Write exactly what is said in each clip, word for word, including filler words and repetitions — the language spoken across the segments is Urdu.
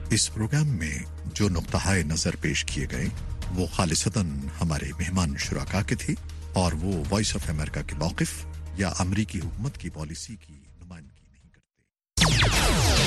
اس پروگرام میں جو نقطہ نظر پیش کیے گئے وہ خالصتاً ہمارے مہمان شرکاء کے تھے اور وہ وائس آف امریکہ کے موقف یا امریکی حکومت کی پالیسی کی نمائندگی نہیں کرتے۔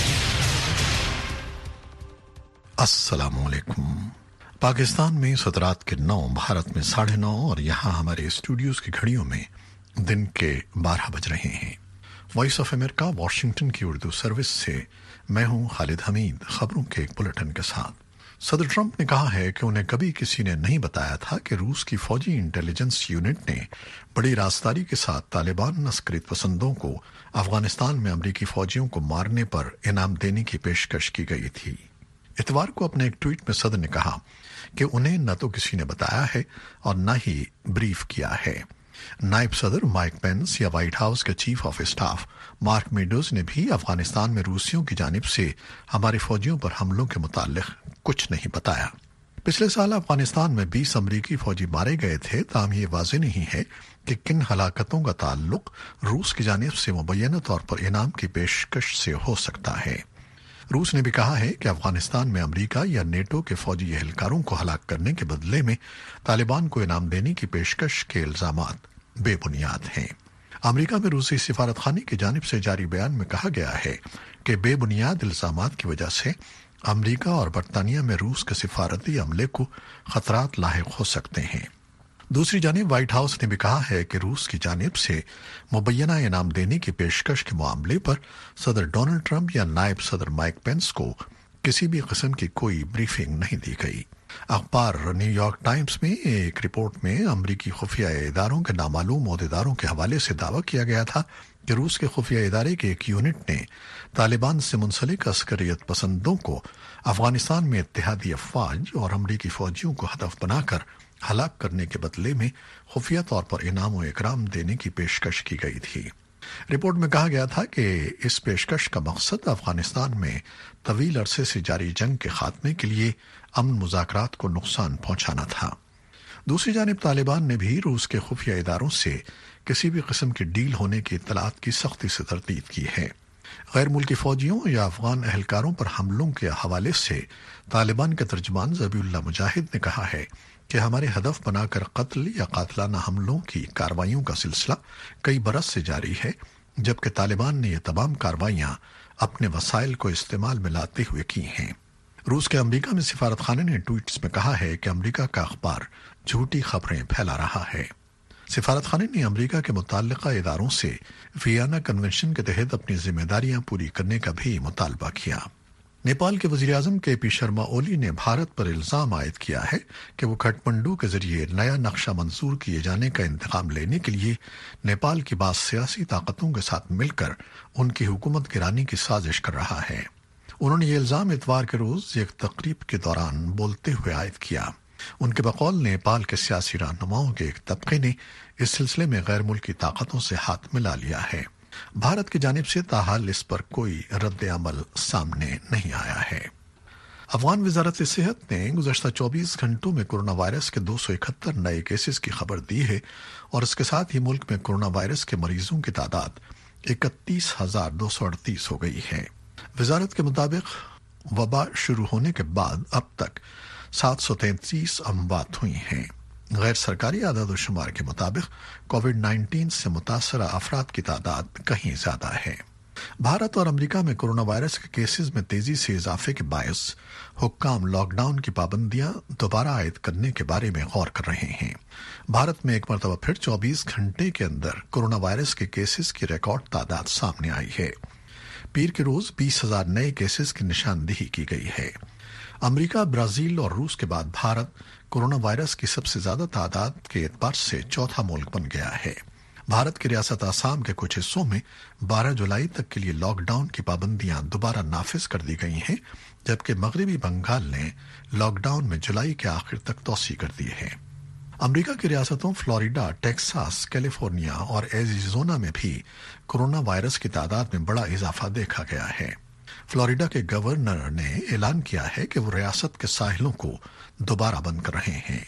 السلام علیکم۔ پاکستان میں سترات کے نو، بھارت میں ساڑھے نو اور یہاں ہمارے اسٹوڈیوز کی گھڑیوں میں دن کے بارہ بج رہے ہیں۔ وائس آف امریکہ واشنگٹن کی اردو سروس سے میں ہوں خالد حمید، خبروں کے ایک بلٹن کے ساتھ۔ صدر ٹرمپ نے کہا ہے کہ انہیں کبھی کسی نے نہیں بتایا تھا کہ روس کی فوجی انٹیلیجنس یونٹ نے بڑی رازداری کے ساتھ طالبان عسکریت پسندوں کو افغانستان میں امریکی فوجیوں کو مارنے پر انعام دینے کی پیشکش کی گئی تھی۔ اتوار کو اپنے ایک ٹویٹ میں صدر نے کہا کہ انہیں نہ تو کسی نے بتایا ہے اور نہ ہی بریف کیا ہے۔ نائب صدر مائک پینس یا وائٹ ہاؤس کے chief of staff Mark Meadows نے بھی افغانستان میں روسیوں کی جانب سے ہمارے فوجیوں پر حملوں کے متعلق کچھ نہیں بتایا۔ پچھلے سال افغانستان میں بیس امریکی فوجی مارے گئے تھے، تاہم یہ واضح نہیں ہے کہ کن ہلاکتوں کا تعلق روس کی جانب سے مبینہ طور پر انعام کی پیشکش سے ہو سکتا ہے۔ روس نے بھی کہا ہے کہ افغانستان میں امریکہ یا نیٹو کے فوجی اہلکاروں کو ہلاک کرنے کے بدلے میں طالبان کو انعام دینے کی پیشکش کے الزامات بے بنیاد ہیں۔ امریکہ میں روسی سفارت خانے کی جانب سے جاری بیان میں کہا گیا ہے کہ بے بنیاد الزامات کی وجہ سے امریکہ اور برطانیہ میں روس کے سفارتی عملے کو خطرات لاحق ہو سکتے ہیں۔ دوسری جانب وائٹ ہاؤس نے بھی کہا ہے کہ روس کی جانب سے مبینہ انعام دینے کی پیشکش کے معاملے پر صدر ڈونلڈ ٹرمپ یا نائب صدر مائک پینس کو کسی بھی قسم کی کوئی بریفنگ نہیں دی گئی۔ اخبار نیو یارک ٹائمز میں ایک رپورٹ میں امریکی خفیہ اداروں کے نامعلوم عہدیداروں کے حوالے سے دعویٰ کیا گیا تھا کہ روس کے خفیہ ادارے کے ایک یونٹ نے طالبان سے منسلک عسکریت پسندوں کو افغانستان میں اتحادی افواج اور امریکی فوجیوں کو ہدف بنا کر ہلاک کرنے کے بدلے میں خفیہ طور پر انعام و اکرام دینے کی پیشکش کی گئی تھی۔ رپورٹ میں کہا گیا تھا کہ اس پیشکش کا مقصد افغانستان میں طویل عرصے سے جاری جنگ کے خاتمے کے لیے امن مذاکرات کو نقصان پہنچانا تھا۔ دوسری جانب طالبان نے بھی روس کے خفیہ اداروں سے کسی بھی قسم کی ڈیل ہونے کی اطلاعات کی سختی سے تردید کی ہے۔ غیر ملکی فوجیوں یا افغان اہلکاروں پر حملوں کے حوالے سے طالبان کے ترجمان ذبیح اللہ مجاہد نے کہا ہے کہ ہمارے ہدف بنا کر قتل یا قاتلانہ حملوں کی کارروائیوں کا سلسلہ کئی برس سے جاری ہے، جبکہ طالبان نے یہ تمام کارروائیاں اپنے وسائل کو استعمال میں لاتے ہوئے کی ہیں۔ روس کے امریکہ میں سفارت خانے نے ٹویٹس میں کہا ہے کہ امریکہ کا اخبار جھوٹی خبریں پھیلا رہا ہے۔ سفارت خانے نے امریکہ کے متعلقہ اداروں سے ویانا کنونشن کے تحت اپنی ذمہ داریاں پوری کرنے کا بھی مطالبہ کیا۔ نیپال کے وزیر اعظم کے پی شرما اولی نے بھارت پر الزام عائد کیا ہے کہ وہ کھٹمنڈو کے ذریعے نیا نقشہ منظور کیے جانے کا انتقام لینے کے لیے نیپال کی بعض سیاسی طاقتوں کے ساتھ مل کر ان کی حکومت گرانی کی سازش کر رہا ہے۔ انہوں نے یہ الزام اتوار کے روز ایک تقریب کے دوران بولتے ہوئے عائد کیا۔ ان کے بقول نیپال کے سیاسی رہنماؤں کے ایک طبقے نے اس سلسلے میں غیر ملکی طاقتوں سے ہاتھ ملا لیا ہے۔ بھارت کی جانب سے تاحال اس پر کوئی رد عمل سامنے نہیں آیا ہے۔ افغان وزارت صحت نے گزشتہ چوبیس گھنٹوں میں کورونا وائرس کے دو سو اکہتر نئے کیسز کی خبر دی ہے اور اس کے ساتھ ہی ملک میں کورونا وائرس کے مریضوں کی تعداد اکتیس ہزار دو سو اڑتیس ہو گئی ہے۔ وزارت کے مطابق وبا شروع ہونے کے بعد اب تک سات سو تینتیس اموات ہوئی ہیں۔ غیر سرکاری اعداد و شمار کے مطابق کووڈ نائنٹین سے متاثرہ افراد کی تعداد کہیں زیادہ ہے۔ بھارت اور امریکہ میں کورونا وائرس کے کیسز میں تیزی سے اضافے کے باعث حکام لاک ڈاؤن کی پابندیاں دوبارہ عائد کرنے کے بارے میں غور کر رہے ہیں۔ بھارت میں ایک مرتبہ پھر چوبیس گھنٹے کے اندر کورونا وائرس کے کیسز کی ریکارڈ تعداد سامنے آئی ہے۔ پیر کے روز بیس ہزار نئے کیسز کی نشاندہی کی گئی ہے۔ امریکہ، برازیل اور روس کے بعد بھارت کورونا وائرس کی سب سے زیادہ تعداد کے اعتبار سے چوتھا ملک بن گیا ہے۔ بھارت کی ریاست آسام کے کچھ حصوں میں بارہ جولائی تک کے لیے لاک ڈاؤن کی پابندیاں دوبارہ نافذ کر دی گئی ہیں، جبکہ مغربی بنگال نے لاک ڈاؤن میں جولائی کے آخر تک توسیع کر دی ہے۔ امریکہ کی ریاستوں فلوریڈا، ٹیکساس، کیلیفورنیا اور ایریزونا میں بھی کورونا وائرس کی تعداد میں بڑا اضافہ دیکھا گیا ہے۔ فلوریڈا کے گورنر نے اعلان کیا ہے کہ وہ ریاست کے ساحلوں کو دوبارہ بند کر رہے ہیں۔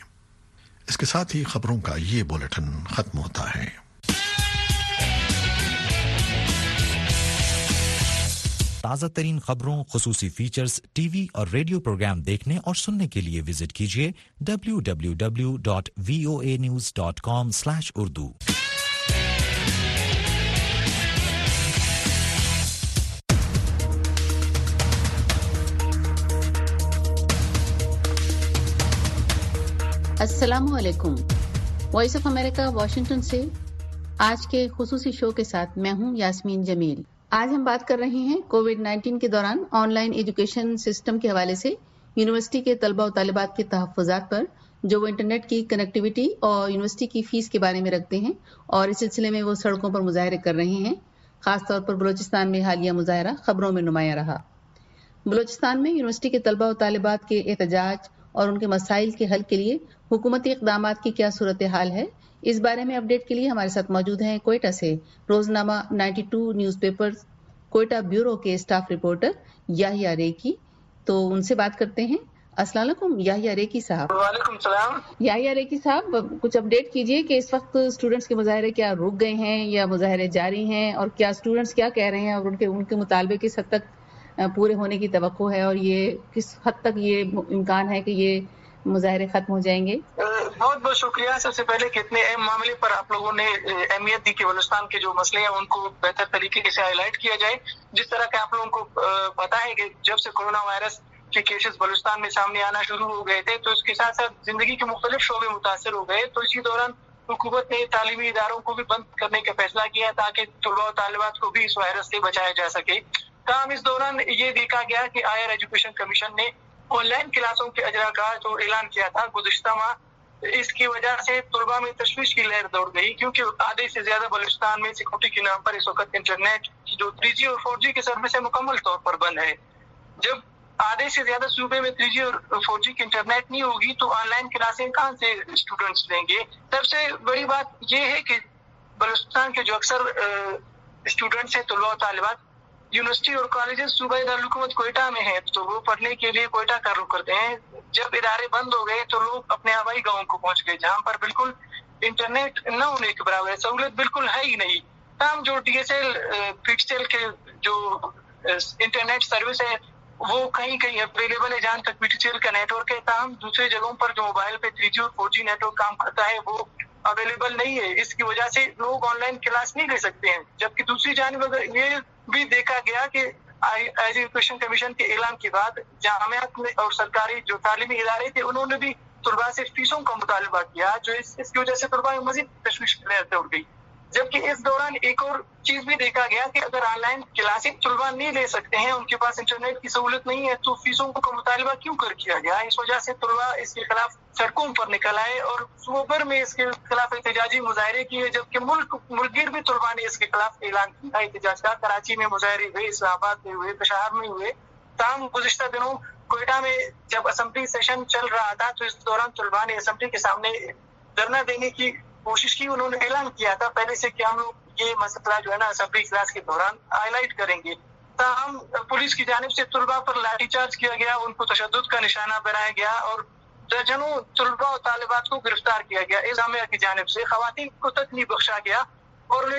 اس کے ساتھ ہی خبروں کا یہ بلیٹن ختم ہوتا ہے۔ تازہ ترین خبروں، خصوصی فیچرز، ٹی وی اور ریڈیو پروگرام دیکھنے اور سننے کے لیے وزٹ کیجیے W W W dot V O A news dot com slash Urdu. السلام علیکم۔ وائس آف امریکہ واشنگٹن سے آج کے خصوصی شو کے ساتھ میں ہوں یاسمین جمیل۔ آج ہم بات کر رہے ہیں کووڈ نائنٹین کے دوران آن لائن ایجوکیشن سسٹم کے حوالے سے یونیورسٹی کے طلبہ و طالبات کے تحفظات پر، جو وہ انٹرنیٹ کی کنیکٹیویٹی اور یونیورسٹی کی فیس کے بارے میں رکھتے ہیں اور اس سلسلے میں وہ سڑکوں پر مظاہرے کر رہے ہیں۔ خاص طور پر بلوچستان میں حالیہ مظاہرہ خبروں میں نمایاں رہا۔ بلوچستان میں یونیورسٹی کے طلبہ و طالبات کے احتجاج اور ان کے مسائل کے حل کے لیے حکومتی اقدامات کی کیا صورتحال ہے، اس بارے میں اپڈیٹ کے لیے ہمارے ساتھ موجود ہیں کوئٹہ سے روزنامہ ninety two newspaper Quetta bureau کے اسٹاف رپورٹر یاحییٰ ریکی۔ تو ان سے بات کرتے ہیں۔ السلام علیکم یاحییٰ ریکی صاحب۔ وعلیکم السلام۔ یاحییٰ ریکی صاحب، کچھ اپڈیٹ کیجئے کہ اس وقت اسٹوڈنٹس کے مظاہرے کیا رک گئے ہیں یا مظاہرے جاری ہیں، اور کیا اسٹوڈنٹس کیا کہہ رہے ہیں اور ان کے ان کے مطالبے کس حد تک پورے ہونے کی توقع ہے، اور یہ کس حد تک یہ امکان ہے کہ یہ مظاہرے ختم ہو جائیں گے؟ بہت بہت شکریہ۔ سب سے پہلے کہ اتنے اہم معاملے پر آپ لوگوں نے اہمیت دی کہ بلوچستان کے جو مسئلے ہیں ان کو بہتر طریقے سے ہائی لائٹ کیا جائے۔ جس طرح کہ آپ لوگوں کو پتا ہے کہ جب سے کورونا وائرس کے کیسز بلوچستان میں سامنے آنا شروع ہو گئے تھے تو اس کے ساتھ ساتھ زندگی کے مختلف شعبے متاثر ہو گئے، تو اسی دوران حکومت نے تعلیمی اداروں کو بھی بند کرنے کا فیصلہ کیا تاکہ طلباء و طالبات کو بھی اس وائرس سے بچایا جا سکے۔ تاہم اس دوران یہ دیکھا گیا کہ ہائر ایجوکیشن کمیشن نے آن لائن کلاسوں کے اجرا کا جو اعلان کیا تھا گزشتہ ماہ، اس کی وجہ سے طلباء میں تشویش کی لہر دوڑ گئی، کیونکہ آدھے سے زیادہ بلوچستان میں سیکورٹی کے نام پر اس وقت انٹرنیٹ جو تھری جی اور فور جی کے سروس مکمل طور پر بند ہے۔ جب آدھے سے زیادہ صوبے میں تھری جی اور فور جی کی انٹرنیٹ نہیں ہوگی تو آن لائن کلاسیں کہاں سے اسٹوڈنٹس لیں گے؟ سب سے بڑی بات یہ ہے کہ بلوچستان کے جو اکثر اسٹوڈنٹس ہیں، طلباء و طالبات، یونیورسٹی اور کالجز صوبہ دارالحکومت کوئٹہ میں ہیں تو وہ پڑھنے کے لیے کوئٹہ کا رخ کرتے ہیں۔ جب ادارے بند ہو گئے تو لوگ اپنے آبائی گاؤں کو پہنچ گئے جہاں پر بالکل انٹرنیٹ نہ ہونے کے برابر ہے، سہولت بالکل ہے ہی نہیں۔ تاہم جو D S L P T L کے جو انٹرنیٹ سروس ہے وہ کہیں کہیں اویلیبل ہے جہاں تک پی ٹی ایل کا نیٹ ورک ہے، تاہم دوسرے جگہوں پر جو موبائل پہ تھری جی اور فور جی نیٹ ورک کام کرتا ہے وہ اویلیبل نہیں ہے۔ اس کی وجہ سے لوگ آن لائن کلاس نہیں لے سکتے ہیں۔ جبکہ دوسری جانب اگر یہ بھی دیکھا گیا کہ ایجوکیشن کمیشن کے اعلان کے بعد جامعات اور سرکاری جو تعلیمی ادارے تھے انہوں نے بھی طلباء سے فیسوں کا مطالبہ کیا، جو اس, اس کی وجہ سے طلباء میں مزید تشویش کی لہر دوڑ گئی۔ جبکہ اس دوران ایک اور چیز بھی دیکھا گیا کہ اگر آن لائن کلاسیں طلباء نہیں لے سکتے ہیں، ان کے پاس انٹرنیٹ کی سہولت نہیں ہے، تو فیسوں کا مطالبہ کیوں کر کیا گیا؟ اس وجہ سے طلباء اس کے خلاف سڑکوں پر نکل آئے اور صوبہ بھر میں اس کے خلاف احتجاجی مظاہرے کیے، جبکہ ملک ملک گیر بھی طلباء نے اس کے خلاف اعلان کیا احتجاج کا۔ کراچی میں مظاہرے ہوئے، اسلام آباد میں ہوئے، پشاور میں ہوئے۔ تاہم گزشتہ دنوں کوئٹہ میں جب اسمبلی سیشن چل رہا تھا تو اس دوران طلباء نے اسمبلی کے سامنے دھرنا دینے کی کوشش کی۔ انہوں نے اعلان کیا تھا پہلے سے کہ ہم لوگ یہ مسئلہ جو ہے نا اسمبلی اجلاس کے دوران ہائی لائٹ کریں گے۔ تاہم پولیس کی جانب سے طلباء پر لاٹھی چارج کیا گیا، ان کو تشدد کا نشانہ بنایا گیا اور درجنوں طلباء و طالبات کو گرفتار کیا گیا۔ انتظامیہ کی جانب سے خواتین کو تک نہیں بخشا گیا اور انہیں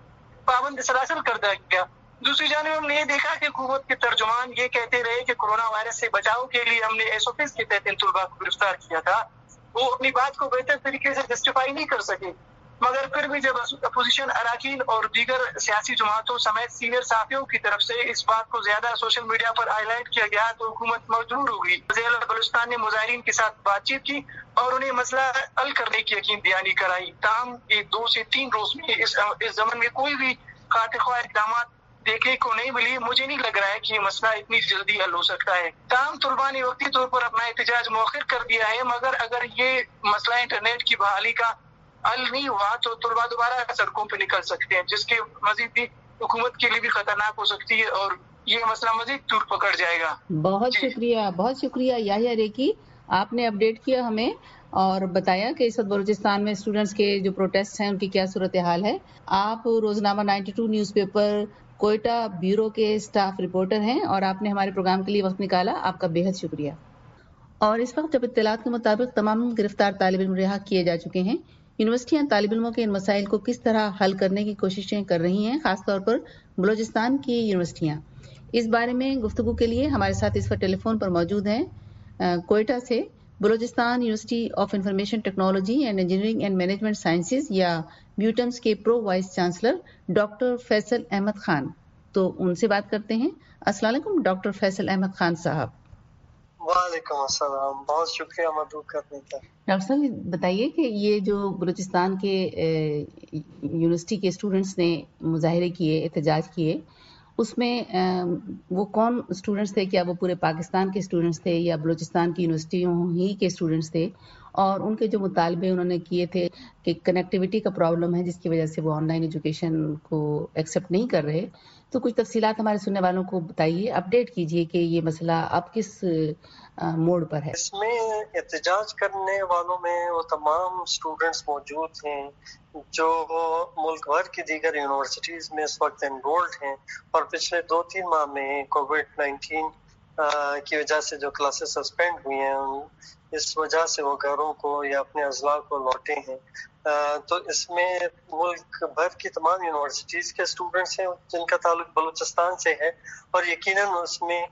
پابند سلاسل کر دیا گیا۔ دوسری جانب ہم نے یہ دیکھا کہ حکومت کے ترجمان یہ کہتے رہے کہ کورونا وائرس سے بچاؤ کے لیے ہم نے ایس او پیز کے تحت ان طلباء کو گرفتار کیا تھا۔ وہ اپنی بات کو بہتر طریقے سے جسٹیفائی نہیں کر سکے، مگر پھر بھی جب اپوزیشن اراکین اور دیگر سیاسی جماعتوں سمیت سینئر صحافیوں کی طرف سے اس بات کو زیادہ سوشل میڈیا پر ہائی لائٹ کیا گیا تو حکومت مجبور ہو گئی۔ وزیر بلوچستان نے مظاہرین کے ساتھ بات چیت کی اور انہیں مسئلہ حل کرنے کی یقین دہانی کرائی۔ تاہم ایک دو سے تین روز میں اس اس زمن میں کوئی بھی خاطر خواہ اقدامات دیکھنے کو نہیں ملی۔ مجھے نہیں لگ رہا ہے کہ یہ مسئلہ اتنی جلدی حل ہو سکتا ہے۔ تاہم طلباء نے وقتی طور پر اپنا احتجاج مؤخر کر دیا ہے، مگر اگر یہ مسئلہ انٹرنیٹ کی بحالی کا حل نہیں ہوا تو طلباء دوبارہ سڑکوں پہ نکل سکتے ہیں، جس کے مزید بھی حکومت کے لیے بھی خطرناک ہو سکتی ہے اور یہ مسئلہ مزید دور پکڑ جائے گا۔ بہت شکریہ بہت شکریہ یاحییٰ ریکی، آپ نے اپڈیٹ کیا ہمیں اور بتایا کہ اس وقت بلوچستان میں اسٹوڈنٹس کے جو پروٹیسٹ ہیں ان کی کیا صورتحال ہے۔ آپ روزنامہ ninety two newspaper Quetta bureau کے اسٹاف رپورٹر ہیں اور آپ نے ہمارے پروگرام کے لیے وقت نکالا، آپ کا بے حد شکریہ۔ اور اس وقت جب اطلاعات کے مطابق تمام گرفتار طالب علم رہا کیے جا چکے ہیں، یونیورسٹیاں طالب علموں کے ان مسائل کو کس طرح حل کرنے کی کوششیں کر رہی ہیں، خاص طور پر بلوچستان کی یونیورسٹیاں۔ اس بارے میں گفتگو کے لیے ہمارے ساتھ اس وقت ٹیلی فون پر موجود ہیں کوئٹہ سے Balochistan University of Information Technology and Engineering and Management Sciences یا بیوٹمس کے pro vice chancellor doctor Faisal Ahmed Khan. تو ان سے بات کرتے ہیں. السلام علیکم ڈاکٹر فیصل احمد خان صاحب. وعلیکم السلام، بہت شکریہ مدعو کرنے کا. ڈاکٹر صاحب بتائیے کہ یہ جو بلوچستان کے یونیورسٹی کے اسٹوڈنٹس نے مظاہرے کیے، احتجاج کیے، اس میں وہ کون اسٹوڈنٹس تھے؟ کیا وہ پورے پاکستان کے اسٹوڈنٹس تھے یا بلوچستان کی یونیورسٹیوں ہی کے اسٹوڈنٹس تھے؟ اور ان کے جو مطالبے انہوں نے کیے تھے کہ کنیکٹیوٹی کا پرابلم ہے جس کی وجہ سے وہ آن لائن ایجوکیشن کو ایکسیپٹ نہیں کر رہے، تو کچھ تفصیلات ہمارے سننے والوں کو بتائیے، اپڈیٹ کیجیے کہ یہ مسئلہ اب کس موڑ پر ہے. اس میں احتجاج کرنے والوں میں وہ تمام اسٹوڈنٹس موجود ہیں جو ملک بھر کی دیگر یونیورسٹیز میں اس وقت انرولڈ ہیں اور پچھلے دو تین ماہ میں کووڈ نائنٹین کی وجہ سے جو کلاسز سسپینڈ ہوئی ہیں اس وجہ سے وہ گھروں کو یا اپنے اضلاع کو لوٹے ہیں. تو اس میں ملک بھر کی تمام یونیورسٹیز کے اسٹوڈنٹس ہیں جن کا تعلق بلوچستان سے ہے، اور یقیناً اس میں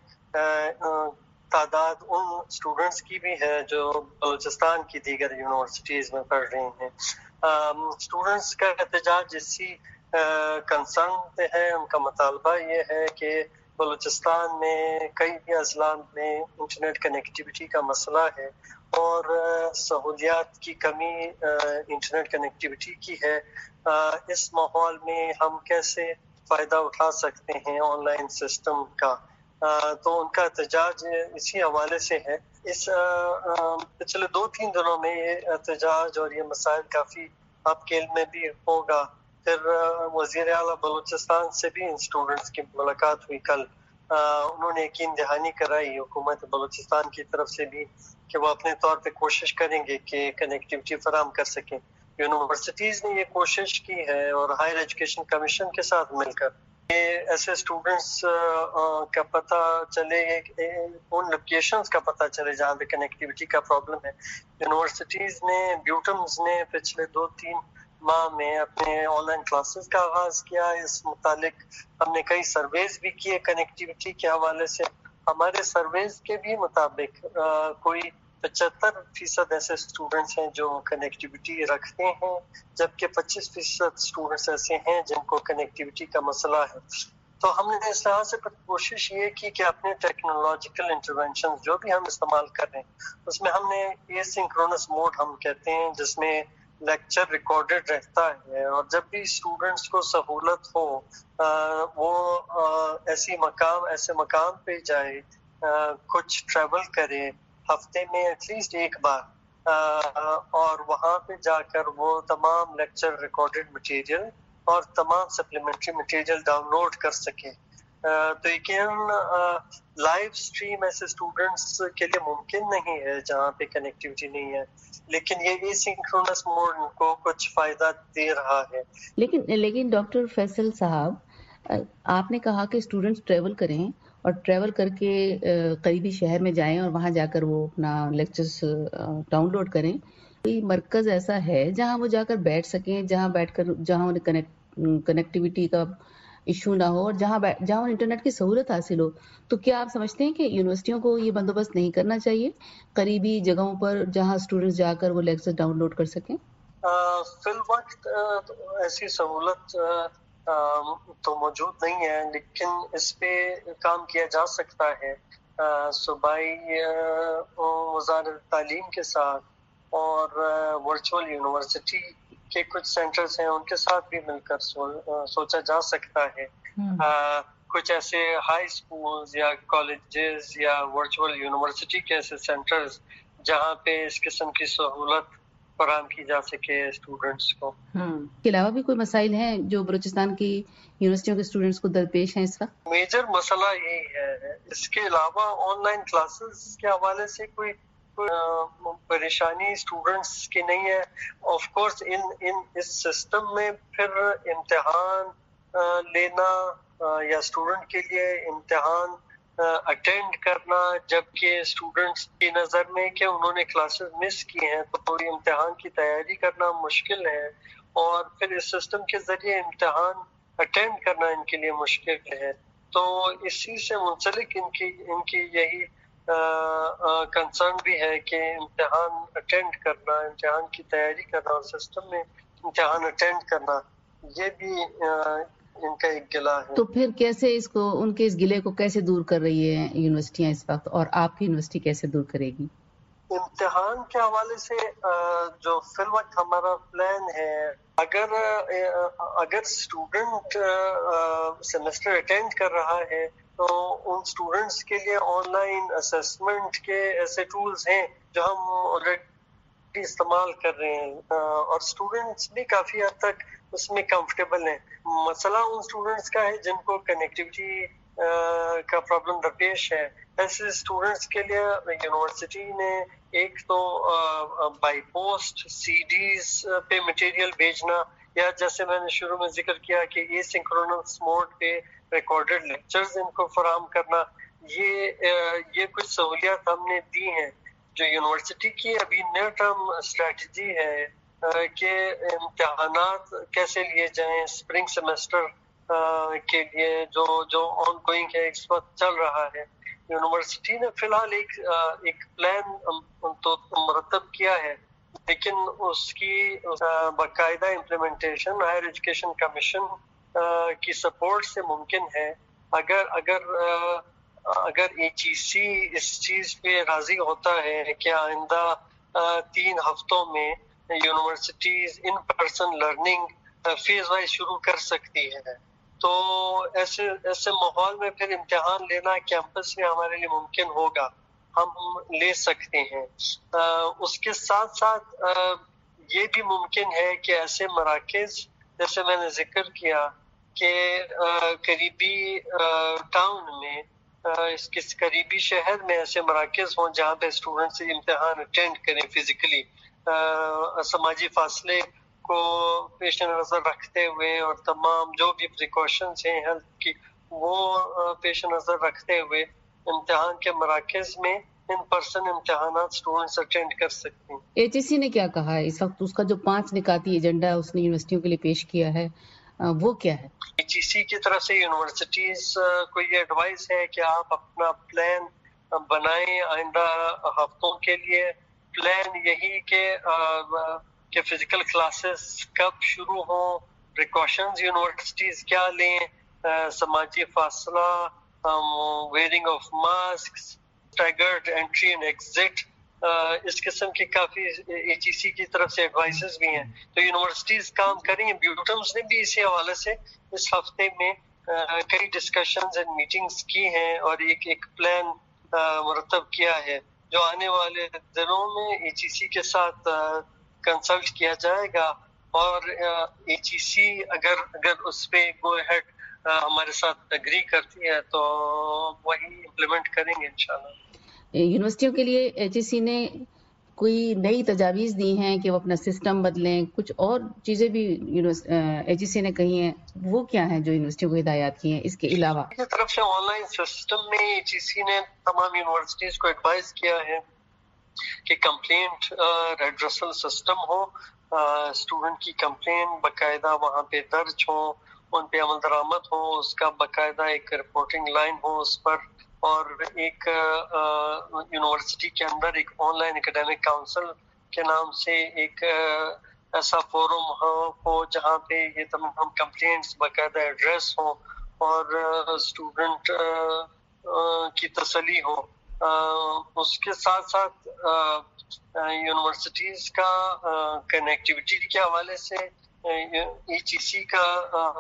تعداد ان اسٹوڈنٹس کی بھی ہے جو بلوچستان کی دیگر یونیورسٹیز میں پڑھ رہے ہیں. اسٹوڈنٹس کا احتجاج اسی کنسرن پہ ہے. ان کا مطالبہ یہ ہے کہ بلوچستان میں کئی اضلاع میں انٹرنیٹ کنیکٹیوٹی کا مسئلہ ہے اور سہولیات کی کمی انٹرنیٹ کنیکٹیوٹی کی ہے. اس ماحول میں ہم کیسے فائدہ اٹھا سکتے ہیں آن لائن سسٹم کا؟ تو ان کا احتجاج اسی حوالے سے ہے. اس پچھلے دو تین دنوں میں یہ احتجاج اور یہ مسائل کافی آپ کے علم میں بھی ہوگا. پھر وزیر اعلیٰ بلوچستان سے بھی ان اسٹوڈنٹس کی ملاقات ہوئی کل. انہوں نے یقین دہانی کرائی حکومت بلوچستان کی طرف سے بھی کہ وہ اپنے طور پہ کوشش کریں گے کہ کنیکٹیوٹی فراہم کر سکیں. یونیورسٹیز نے یہ کوشش کی ہے اور ہائر ایجوکیشن کمیشن کے ساتھ مل کر ایسے اسٹوڈنٹس کا پتہ چلے، ان لوکیشنز کا پتہ چلے جہاں پہ کنیکٹیوٹی کا پرابلم ہے. یونیورسٹیز نے، بیوٹمز نے پچھلے دو تین ماہ میں اپنے آن لائن کلاسز کا آغاز کیا. اس متعلق ہم نے کئی سرویز بھی کیے کنیکٹیوٹی کے حوالے سے. ہمارے سرویز کے بھی مطابق کوئی پچہتر فیصد ایسے اسٹوڈنٹس ہیں جو کنیکٹیوٹی رکھتے ہیں، جبکہ پچیس فیصد اسٹوڈنٹس ایسے ہیں جن کو کنیکٹیوٹی کا مسئلہ ہے. تو ہم نے اس طرح سے کوشش یہ کی کہ اپنے ٹیکنالوجیکل انٹرونشن جو بھی ہم استعمال کر رہے ہیں اس میں ہم نے اے سنکرونس موڈ ہم کہتے ہیں، جس میں لیکچر ریکارڈڈ رہتا ہے اور جب بھی اسٹوڈنٹس کو سہولت ہو وہ ایسی مقام ایسے مقام پہ جائے، کچھ ٹریول کرے ہفتے میں ایٹ لیسٹ ایک بار، اور وہاں پہ جا کر وہ تمام لیکچر ریکارڈڈ مٹیریل اور تمام سپلیمنٹری مٹیریل ڈاؤن لوڈ کر سکیں. تو یقیناً لائیو اسٹریم ایسے اسٹوڈنٹس کے لیے ممکن نہیں ہے جہاں پہ کنیکٹیوٹی نہیں ہے، لیکن یہ بھی سنکرونس موڈ ان کو کچھ فائدہ دے رہا ہے. لیکن لیکن ڈاکٹر فیصل صاحب، آپ نے کہا کہ اسٹوڈنٹس ٹریول کریں اور ٹریول کر کے قریبی شہر میں جائیں اور وہاں جا کر وہ اپنا لیکچرز ڈاؤن لوڈ کریں. کوئی مرکز ایسا ہے جہاں وہ جا کر بیٹھ سکیں، جہاں بیٹھ کر جہاں انہیں کنیکٹ کنیکٹیوٹی کا ایشو نہ ہو اور جہاں جہاں انٹرنیٹ کی سہولت حاصل ہو؟ تو کیا آپ سمجھتے ہیں کہ یونیورسٹیوں کو یہ بندوبست نہیں کرنا چاہیے قریبی جگہوں پر جہاں اسٹوڈنٹس جا کر وہ لیکچر ڈاؤن لوڈ کر سکیں؟ فی الوقت ایسی سہولت تو موجود نہیں ہے، لیکن اس پہ کام کیا جا سکتا ہے. صوبائی وزارت تعلیم کے ساتھ اور ورچوئل یونیورسٹی کے کچھ سینٹرز ہیں ان کے ساتھ بھی مل کر سوچا جا سکتا ہے. کچھ ایسے ہائی اسکولز یا کالجز یا ورچوئل یونیورسٹی کے ایسے سینٹرز جہاں پہ اس قسم کی سہولت فراہم کی جا سکے اسٹوڈنٹس کو. اس کے علاوہ بھی کوئی مسائل ہیں جو بلوچستان کی یونیورسٹیوں کے اسٹوڈنٹس کو درپیش ہیں اس وقت؟ میجر مسئلہ یہی ہے. اس کے علاوہ آن لائن کلاسز کے حوالے سے کوئی پریشانی اسٹوڈنٹس کی نہیں ہے. آف کورس ان ان اس سسٹم میں پھر امتحان لینا یا اسٹوڈنٹ کے لیے امتحان اٹینڈ کرنا، جبکہ اسٹوڈنٹس کی نظر میں کہ انہوں نے کلاسز مس کی ہیں تو امتحان کی تیاری کرنا مشکل ہے، اور پھر اس سسٹم کے ذریعے امتحان اٹینڈ کرنا ان کے لیے مشکل ہے. تو اسی سے منسلک ان کی ان کی یہی کنسرن بھی ہے کہ امتحان اٹینڈ کرنا، امتحان کی تیاری کرنا اور سسٹم میں امتحان اٹینڈ کرنا، یہ بھی ان کا ایک گلہ ہے. تو پھر کیسے اس کو، ان کے اس گلے کو کیسے دور کر رہی ہے یونیورسٹیاں اس وقت، اور آپ کی یونیورسٹی کیسے دور کرے گی؟ امتحان کے حوالے سے جو فی الوقت ہمارا پلان ہے، اگر اگر اسٹوڈنٹ سیمسٹر اٹینڈ کر رہا ہے تو ان اسٹوڈنٹس کے لیے آن لائن اسسمنٹ کے ایسے ٹولز ہیں جو ہم آلریڈی استعمال کر رہے ہیں، اور اسٹوڈنٹس بھی کافی حد تک اس میں کمفرٹیبل ہیں. مسئلہ ان اسٹوڈنٹس کا ہے جن کو کنیکٹیوٹی کا پرابلم درپیش ہے. ایسے اسٹوڈنٹس کے لیے یونیورسٹی نے ایک تو بائی پوسٹ سی ڈیز پہ مٹیریل بھیجنا، یا جیسے میں نے شروع میں ذکر کیا کہ یہ سنکرونس موڈ پہ ریکارڈڈ لیکچرز ان کو فراہم کرنا، یہ یہ کچھ سہولیات ہم نے دی ہیں. جو یونیورسٹی کی ابھی نیئر ٹرم اسٹریٹجی ہے کہ امتحانات کیسے لیے جائیں اسپرنگ سیمسٹر کے لیے، جو جو آن گوئنگ ہے، اس وقت چل رہا ہے، یونیورسٹی نے فی الحال ایک ایک پلان تو مرتب کیا ہے، لیکن اس کی باقاعدہ امپلیمنٹیشن ہائر ایجوکیشن کمیشن کی سپورٹ سے ممکن ہے. اگر اگر اگر ایچ ای سی اس چیز پہ راضی ہوتا ہے کہ آئندہ تین ہفتوں میں universities in person learning phase wise شروع کر سکتی ہے، تو ایسے ایسے ماحول میں پھر امتحان لینا کیمپس میں ہمارے لیے ممکن ہوگا، ہم لے سکتے ہیں. اس کے ساتھ ساتھ یہ بھی ممکن ہے کہ ایسے مراکز جیسے میں نے ذکر کیا کہ قریبی ٹاؤن میں، اس کے قریبی شہر میں ایسے مراکز ہوں جہاں پہ اسٹوڈنٹ سے امتحان اٹینڈ کریں فزیکلی، سماجی فاصلے کو پیش نظر رکھتے ہوئے اور تمام جو بھی پریکاشنز ہیں ہیلتھ کی وہ پیش نظر رکھتے ہوئے امتحان کے مراکز میں ان پرسن امتحانات اسٹوڈنٹس اٹینڈ کر سکتے ہیں. ایچ ای سی نے کیا کہا ہے اس وقت؟ اس کا جو پانچ نکاتی ایجنڈا اس نے یونیورسٹیوں کے لیے پیش کیا ہے وہ کیا ہے؟ ایچ ای سی کی طرف سے یونیورسٹیز کو یہ ایڈوائز ہے کہ آپ اپنا پلان بنائیں آئندہ ہفتوں کے لیے. پلان یہی کہ کہ فزیکل کلاسز کب شروع ہوں، پریکاشنز یونیورسٹیز کیا لیں، سماجی فاصلہ، wearing of mask, staggered entry and exit, اس قسم کی کافی ایچ ای سی کی طرف سے ایڈوائزز بھی ہیں. تو یونیورسٹیز کام کریں گے. بیوٹمز نے بھی اسی حوالے سے اس ہفتے میں کئی ڈسکشنز اینڈ میٹنگز کی ہیں اور ایک ایک پلان مرتب کیا ہے جو آنے والے دنوں میں ایچ ای سی کے ساتھ کنسلٹ کیا جائے گا، اور ایچ ای سی اگر اگر اس پہ گو ہیڈ ہمارے ساتھ اگری کرتی ہے تو وہی امپلیمنٹ کریں گے انشاءاللہ. یونیورسٹیوں کے لیے ایچ ای سی نے کوئی نئی تجاویز دی ہیں کہ وہ اپنا سسٹم بدلیں، کچھ اور چیزیں بھی ایچ ای سی نے کہی ہیں، وہ کیا ہیں جو یونیورسٹیوں کو ہدایات کی ہیں اس کے علاوہ؟ کی طرف سے آن لائن سسٹم میں ایچ ای سی نے تمام یونیورسٹیز کو ایڈوائز کیا ہے کہ کمپلینٹ ریڈریسل سسٹم ہو، اسٹوڈنٹ کی کمپلین باقاعدہ وہاں پہ درج ہو، ان پہ عمل درآمد ہو، اس کا باقاعدہ ایک رپورٹنگ لائن ہو اس پر، اور ایک یونیورسٹی کے اندر ایک آن لائن اکیڈیمک کاؤنسل کے نام سے ایک ایسا فورم ہو جہاں پہ یہ تمام کمپلینٹس باقاعدہ ایڈریس ہوں اور اسٹوڈنٹ کی تسلی ہو. اس کے ساتھ ساتھ یونیورسٹیز کا کنیکٹیوٹی کے حوالے سے ایچ ای سی کا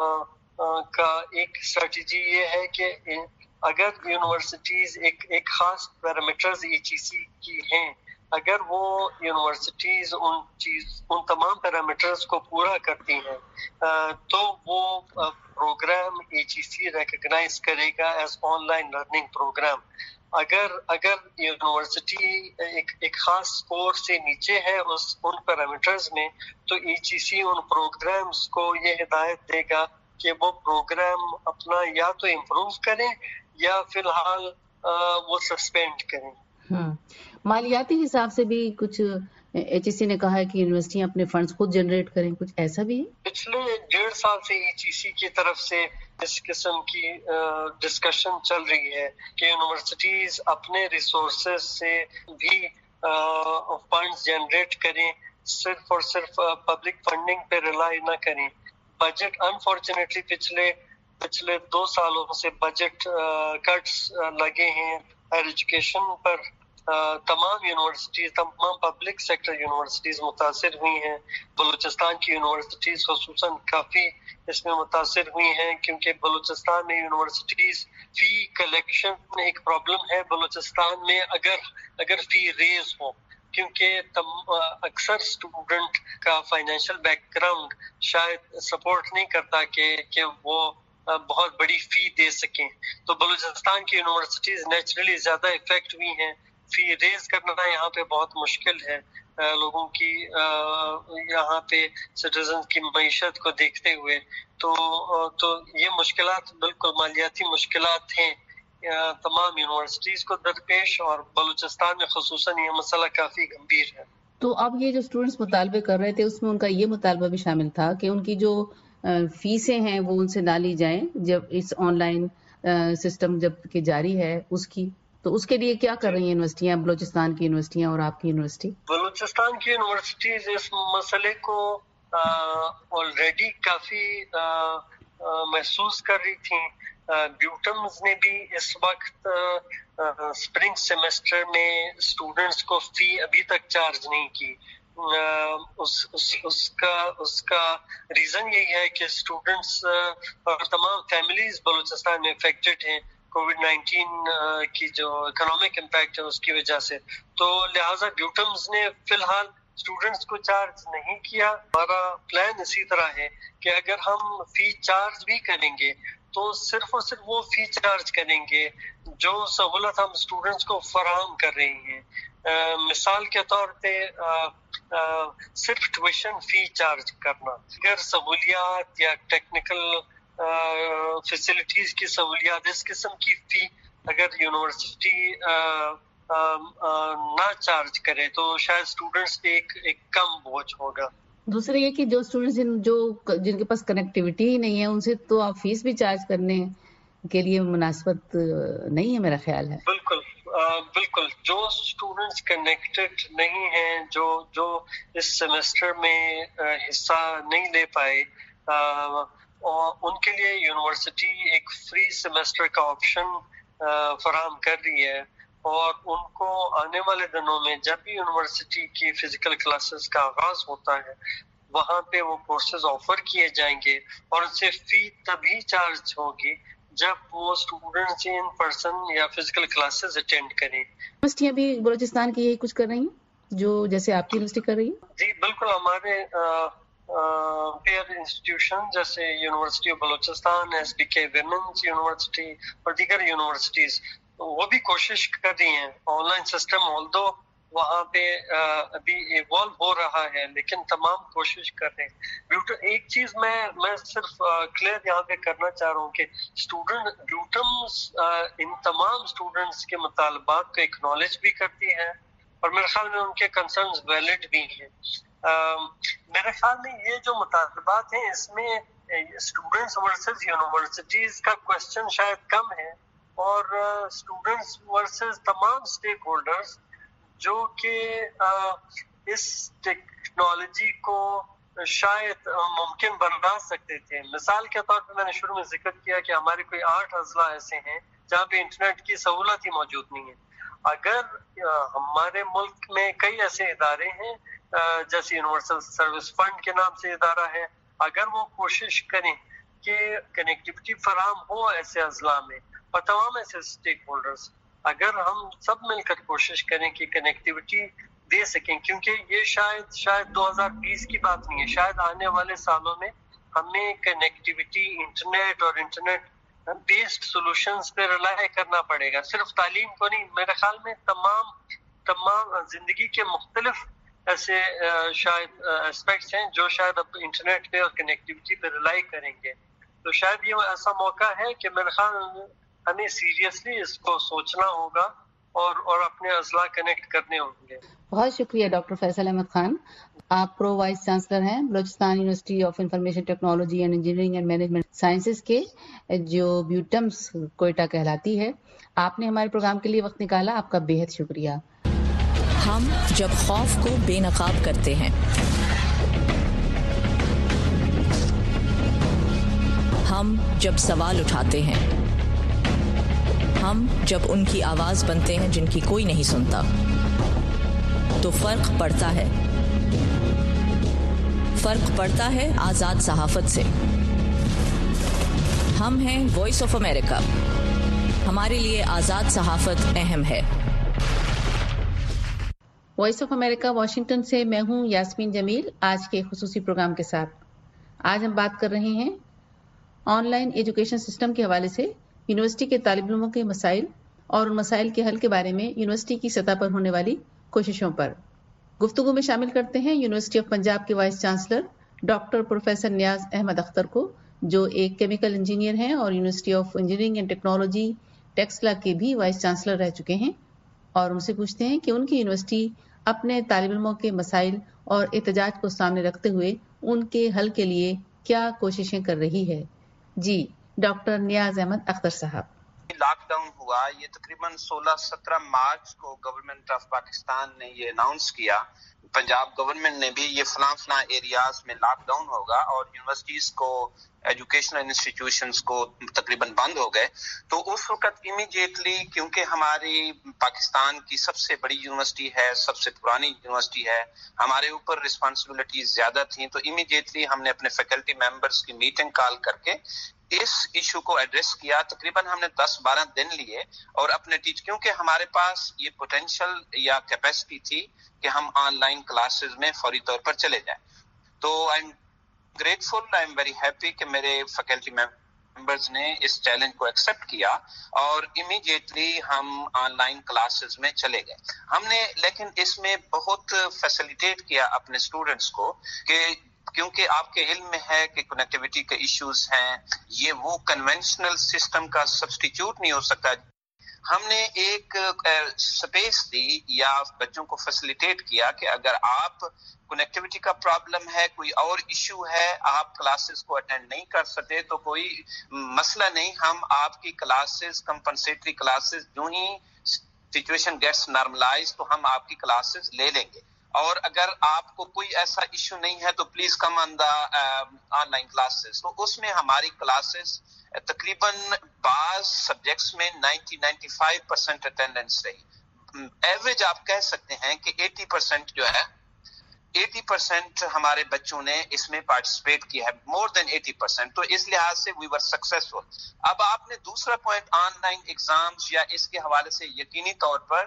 کا ایک اسٹریٹجی یہ ہے کہ اگر یونیورسٹیز ایک ایک خاص پیرامیٹرز ایچ ای سی کی ہیں، اگر وہ یونیورسٹیز ان چیز ان تمام پیرامیٹرز کو پورا کرتی ہیں تو وہ programme H E C recognize کرے گا as online learning programme. اگر اگر یونیورسٹی ایک ایک خاص اسکور سے نیچے ہے اس ان پیرامیٹرز میں تو ایچ ای سی ان پروگرامز کو یہ ہدایت دے گا کہ وہ پروگرام اپنا یا تو امپروو کریں یا فی الحال وہ سسپینڈ کریں. ہاں، مالیاتی حساب سے بھی کچھ ایچ ای سی نے کہا ہے کہ یونیورسٹیاں اپنے فنڈز خود جنریٹ کریں، کچھ ایسا بھی ہے؟ پچھلے ڈیڑھ سال سے ایچ ای سی کی طرف سے اس قسم کی ڈسکشن چل رہی ہے کہ یونیورسٹیز اپنے ریسورسز سے بھی فنڈز جنریٹ کریں، صرف اور صرف پبلک فنڈنگ پہ ریلائی نہ کریں. بجٹ انفارچونیٹلی پچھلے پچھلے دو سالوں سے بجٹ کٹس لگے ہیں ہائر ایجوکیشن پر. تمام یونیورسٹیز تمام پبلک سیکٹر یونیورسٹیز متاثر ہوئی ہیں. بلوچستان کی یونیورسٹیز خصوصاً کافی اس میں متاثر ہوئی ہیں کیونکہ بلوچستان میں یونیورسٹیز فی کلیکشن ایک پرابلم ہے. بلوچستان میں اگر اگر فی ریز ہو کیونکہ تم اکثر اسٹوڈنٹ کا فائنینشیل بیک گراؤنڈ شاید سپورٹ نہیں کرتا کہ کہ وہ بہت بڑی فی دے سکیں، تو بلوچستان کی یونیورسٹیز نیچرلی زیادہ افیکٹ ہوئی ہیں. فی ریز کرنا یہاں پہ بہت مشکل ہے لوگوں کی، یہاں پہ سٹیزن کی معیشت کو دیکھتے ہوئے. تو تو یہ مشکلات بالکل مالیاتی مشکلات ہیں تمام یونیورسٹیز کو درپیش، اور بلوچستان میں خصوصاً یہ مسئلہ کافی گمبھیر ہے. تو اب یہ جو اسٹوڈنٹس مطالبے کر رہے تھے اس میں ان کا یہ مطالبہ بھی شامل تھا کہ ان کی جو فیسیں ہیں وہ ان سے نہ لی جائیں جب اس آن لائن سسٹم جب کہ جاری ہے اس کی. تو اس کے لیے کیا کر رہی ہیں یونیورسٹیاں، بلوچستان کی یونیورسٹیاں اور آپ کی یونیورسٹی؟ بلوچستان کی یونیورسٹیز اس مسئلے کو آلریڈی کافی محسوس کر رہی تھیں. بیوٹمز نے بھی اس وقت اسپرنگ سیمسٹر میں اسٹوڈنٹس کو فی ابھی تک چارج نہیں کی. اس اس اس کا اس کا ریزن یہی ہے کہ اسٹوڈنٹس اور تمام فیملیز بلوچستان میں افیکٹڈ ہیں کووڈ نائنٹین کی جو اکنامک امپیکٹ ہے اس کی وجہ سے. تو لہٰذا بیوٹمز نے فی الحال اسٹوڈنٹس کو چارج نہیں کیا. ہمارا پلان اسی طرح ہے کہ اگر ہم فی چارج بھی کریں گے تو صرف اور صرف وہ فی چارج کریں گے جو سہولت ہم اسٹوڈنٹس کو فراہم کر رہی ہیں. مثال کے طور پہ صرف ٹیوشن فی چارج کرنا، اگر سہولیات یا ٹیکنیکل فیسلٹیز کی سہولیات اس قسم کی فی اگر یونیورسٹی نہ چارج کرے تو شاید اسٹوڈنٹس پہ ایک ایک کم بوجھ ہوگا. دوسرے یہ کہ جو اسٹوڈنٹس جو جن کے پاس کنیکٹیوٹی ہی نہیں ہے ان سے تو آپ فیس بھی چارج کرنے کے لیے مناسبت نہیں ہے میرا خیال ہے. بالکل بالکل جو اسٹوڈنٹس کنیکٹڈ نہیں ہیں، جو جو اس سیمسٹر میں حصہ نہیں لے پائے، ان کے لیے یونیورسٹی ایک فری سیمسٹر کا آپشن فراہم کر رہی ہے، اور ان کو آنے والے دنوں میں جب بھی یونیورسٹی کی فزیکل کلاسز کا آغاز ہوتا ہے وہاں پہ وہ کورسز آفر کیے جائیں گے، اور ان سے فی تبھی چارج ہوگی جب وہ اسٹوڈنٹس ان پرسن یا فزیکل کلاسز اٹینڈ کریں. یونیورسٹیاں بھی بلوچستان کی یہی کچھ کر رہی ہیں جو جیسے آپ کی یونیورسٹی کر رہی ہے؟ جی بالکل. ہمارے پیئر انسٹیٹیوشن جیسے University of Balochistan, S B K Women's University اور دیگر یونیورسٹیز وہ بھی کوشش کر رہی ہیں. آن لائن سسٹم آلدو وہاں پہ ابھی ایوالو ہو رہا ہے لیکن تمام کوشش کر رہے ہیں. ایک چیز میں میں صرف کلیئر یہاں پہ کرنا چاہ رہا ہوں کہ اسٹوڈنٹ بیوٹمز ان تمام اسٹوڈنٹس کے مطالبات کو اکنالج بھی کرتی ہے اور میرے خیال میں ان کے کنسرنز ویلڈ بھی ہیں. میرے خیال میں یہ جو مطالبات ہیں اس میں اسٹوڈنٹس ورسز یونیورسٹیز کا کوشچن شاید کم ہے، اور اسٹوڈنٹس ورسز تمام اسٹیک ہولڈرز جو کہ اس ٹیکنالوجی کو شاید ممکن بنا سکتے تھے. مثال کے طور پہ میں نے شروع میں ذکر کیا کہ ہمارے کوئی آٹھ اضلاع ایسے ہیں جہاں پہ انٹرنیٹ کی سہولت ہی موجود نہیں ہے. اگر ہمارے ملک میں کئی ایسے ادارے ہیں جیسے یونیورسل سروس فنڈ کے نام سے ادارہ ہے، اگر وہ کوشش کریں کہ کنیکٹیوٹی فراہم ہو ایسے اضلاع میں اور تمام ایسے اسٹیک ہولڈرز، اگر ہم سب مل کر کوشش کریں کہ کنیکٹیوٹی دے سکیں، کیونکہ یہ شاید شاید دو ہزار بیس کی بات نہیں ہے، شاید آنے والے سالوں میں ہمیں کنیکٹیوٹی انٹرنیٹ اور انٹرنیٹ بیسڈ سولوشنز پہ ریلائی کرنا پڑے گا. صرف تعلیم کو نہیں، میرے خیال میں تمام تمام زندگی کے مختلف ایسے شاید اسپیکٹس ہیں جو شاید اب انٹرنیٹ پہ اور کنیکٹیوٹی پہ ریلائی کریں گے. تو شاید یہ ایسا موقع ہے کہ میرے خیال ہمیں سیریسلی اس کو سوچنا ہوگا اور اور اپنے اضلاع کنیکٹ کرنے ہوں گے. بہت شکریہ ڈاکٹر فیصل احمد خان. آپ پرو وائس چانسلر ہیں Balochistan University of Information Technology and Engineering and Management Sciences کے، جو بیوٹمس کوئٹہ کہلاتی ہے. آپ نے ہمارے پروگرام کے لیے وقت نکالا، آپ کا بے حد شکریہ. ہم جب خوف کو بے نقاب کرتے ہیں، ہم جب سوال اٹھاتے ہیں، ہم جب ان کی آواز بنتے ہیں جن کی کوئی نہیں سنتا، تو فرق پڑتا ہے. فرق پڑتا ہے آزاد صحافت سے. ہم ہیں وائس آف امریکہ. ہمارے لیے آزاد صحافت اہم ہے. وائس آف امریکہ واشنگٹن سے میں ہوں یاسمین جمیل، آج کے خصوصی پروگرام کے ساتھ. آج ہم بات کر رہے ہیں آن لائن ایجوکیشن سسٹم کے حوالے سے یونیورسٹی کے طالب علموں کے مسائل اور ان مسائل کے حل کے بارے میں یونیورسٹی کی سطح پر ہونے والی کوششوں پر. گفتگو میں شامل کرتے ہیں یونیورسٹی آف پنجاب کے vice chancellor doctor professor Niaz Ahmad Akhtar کو، جو ایک کیمیکل انجینئر ہیں اور University of Engineering and Technology Taxila کے بھی وائس چانسلر رہ چکے ہیں. اور ان سے پوچھتے ہیں کہ ان کی یونیورسٹی اپنے طالب علموں کے مسائل اور احتجاج کو سامنے رکھتے ہوئے ان کے حل کے لیے کیا کوششیں کر رہی ہے. جی doctor Niaz Ahmad Akhtar Sahib. Lock down ہوا، یہ تقریباً سولہ سترہ مارچ کو گورنمنٹ آف پاکستان نے یہ اناؤنس کیا، پنجاب گورنمنٹ نے بھی، یہ فلاں فلاں ایریاز میں لاک ڈاؤن ہوگا اور یونیورسٹیز کو، ایجوکیشنل انسٹیٹیوشنز کو تقریباً بند ہو گئے. تو اس وقت امیڈیٹلی، کیونکہ ہماری پاکستان کی سب سے بڑی یونیورسٹی ہے، سب سے پرانی یونیورسٹی ہے، ہمارے اوپر رسپانسبلٹیز زیادہ تھیں، تو امیڈیٹلی ہم نے اپنے فیکلٹی ممبرس کی میٹنگ کال کر کے اس ایشو کو ایڈریس کیا. تقریباً ہم نے دس بارہ دن لیے اور اپنے ٹیچ کیونکہ ہمارے پاس یہ پوٹینشیل یا کیپیسٹی تھی کہ ہم آن لائن کلاسز میں فوری طور پر چلے جائیں. تو I'm grateful, I'm very happy کہ میرے فیکلٹی ممبرز نے اس چیلنج کو ایکسیپٹ کیا اور امیڈیٹلی ہم آن لائن کلاسز میں چلے گئے. ہم نے لیکن اس میں بہت فیسیلیٹیٹ کیا اپنے اسٹوڈنٹس کو، کہ کیونکہ آپ کے علم میں ہے کہ کنیکٹیوٹی کے ایشوز ہیں، یہ وہ کنونشنل سسٹم کا سبسٹیٹیوٹ نہیں ہو سکتا. ہم نے ایک سپیس دی یا بچوں کو فیسیلیٹیٹ کیا کہ اگر آپ کنیکٹیوٹی کا پرابلم ہے، کوئی اور ایشو ہے، آپ کلاسز کو اٹینڈ نہیں کر سکتے، تو کوئی مسئلہ نہیں، ہم آپ کی کلاسز، کمپنسیٹری کلاسز، جو ہی سچویشن گیٹس نارملائز تو ہم آپ کی کلاسز لے لیں گے. اور اگر آپ کو کوئی ایسا ایشو نہیں ہے تو please come on the online classes. تو اس میں ہماری کلاسز تقریباً بعض سبجیکٹس میں ninety ninety five percent attendance رہی. ایوریج آپ کہہ سکتے ہیں کہ ایٹی پرسینٹ جو ہے، ایٹی پرسینٹ ہمارے بچوں نے اس میں پارٹیسپیٹ کیا ہے، مور دین ایٹی پرسینٹ. تو اس لحاظ سے وی ور سکسیسفل. اب آپ نے دوسرا پوائنٹ آن لائن ایگزامز یا اس کے حوالے سے، یقینی طور پر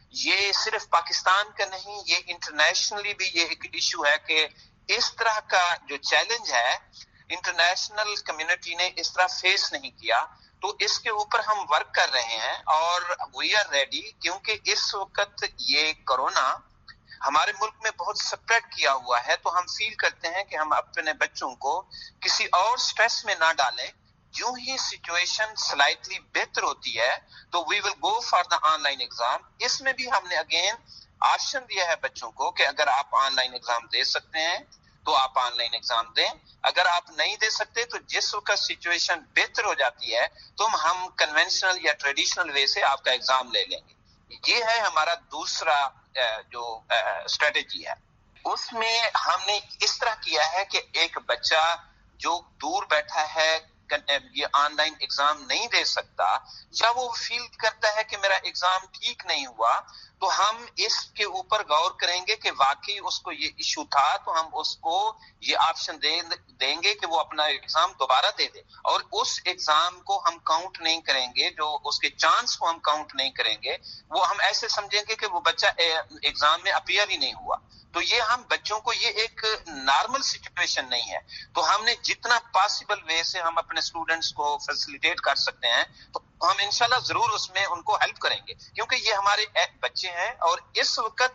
یہ صرف پاکستان کا نہیں، یہ انٹرنیشنلی بھی یہ ایک ایشو ہے کہ اس طرح کا جو چیلنج ہے انٹرنیشنل کمیونٹی نے اس طرح فیس نہیں کیا. تو اس کے اوپر ہم ورک کر رہے ہیں اور وی آر ریڈی، کیونکہ اس وقت یہ کرونا ہمارے ملک میں بہت سپریڈ کیا ہوا ہے. تو ہم فیل کرتے ہیں کہ ہم اپنے بچوں کو کسی اور سٹریس میں نہ ڈالیں. جو ہی سچویشن سلائٹلی بہتر ہوتی ہے تو we will go for the online exam. اس میں بھی ہم نے اگین آپشن دیا ہے بچوں کو کہ اگر آپ آن لائن ایگزام دے سکتے ہیں تو آپ آن لائن ایگزام دیں، اگر آپ نہیں دے سکتے تو جس وقت سچویشن بہتر ہو جاتی ہے تو ہم کنونشنل یا ٹریڈیشنل وے سے آپ کا ایگزام لے لیں گے. یہ ہے ہمارا دوسرا جو اسٹریٹجی ہے. اس میں ہم نے اس طرح کیا ہے کہ ایک بچہ جو دور بیٹھا ہے، یہ آن لائن ایگزام نہیں دے سکتا، یا وہ فیل کرتا ہے کہ میرا ایگزام ٹھیک نہیں ہوا، تو ہم اس کے اوپر غور کریں گے کہ واقعی اس کو یہ ایشو تھا، تو ہم اس کو یہ آپشن دیں گے کہ وہ اپنا ایگزام دوبارہ دے دے. اور اس ایگزام کو ہم کاؤنٹ نہیں کریں گے، جو اس کے چانس کو ہم کاؤنٹ نہیں کریں گے، وہ ہم ایسے سمجھیں گے کہ وہ بچہ ایگزام میں اپیئر ہی نہیں ہوا. تو یہ ہم بچوں کو، یہ ایک نارمل سچویشن نہیں ہے. تو ہم نے جتنا پاسبل وے سے ہم اپنے اسٹوڈنٹس کو فیسیلیٹیٹ کر سکتے ہیں تو ہم انشاءاللہ ضرور اس میں ان کو ہیلپ کریں گے، کیونکہ یہ ہمارے بچے ہیں. اور اس وقت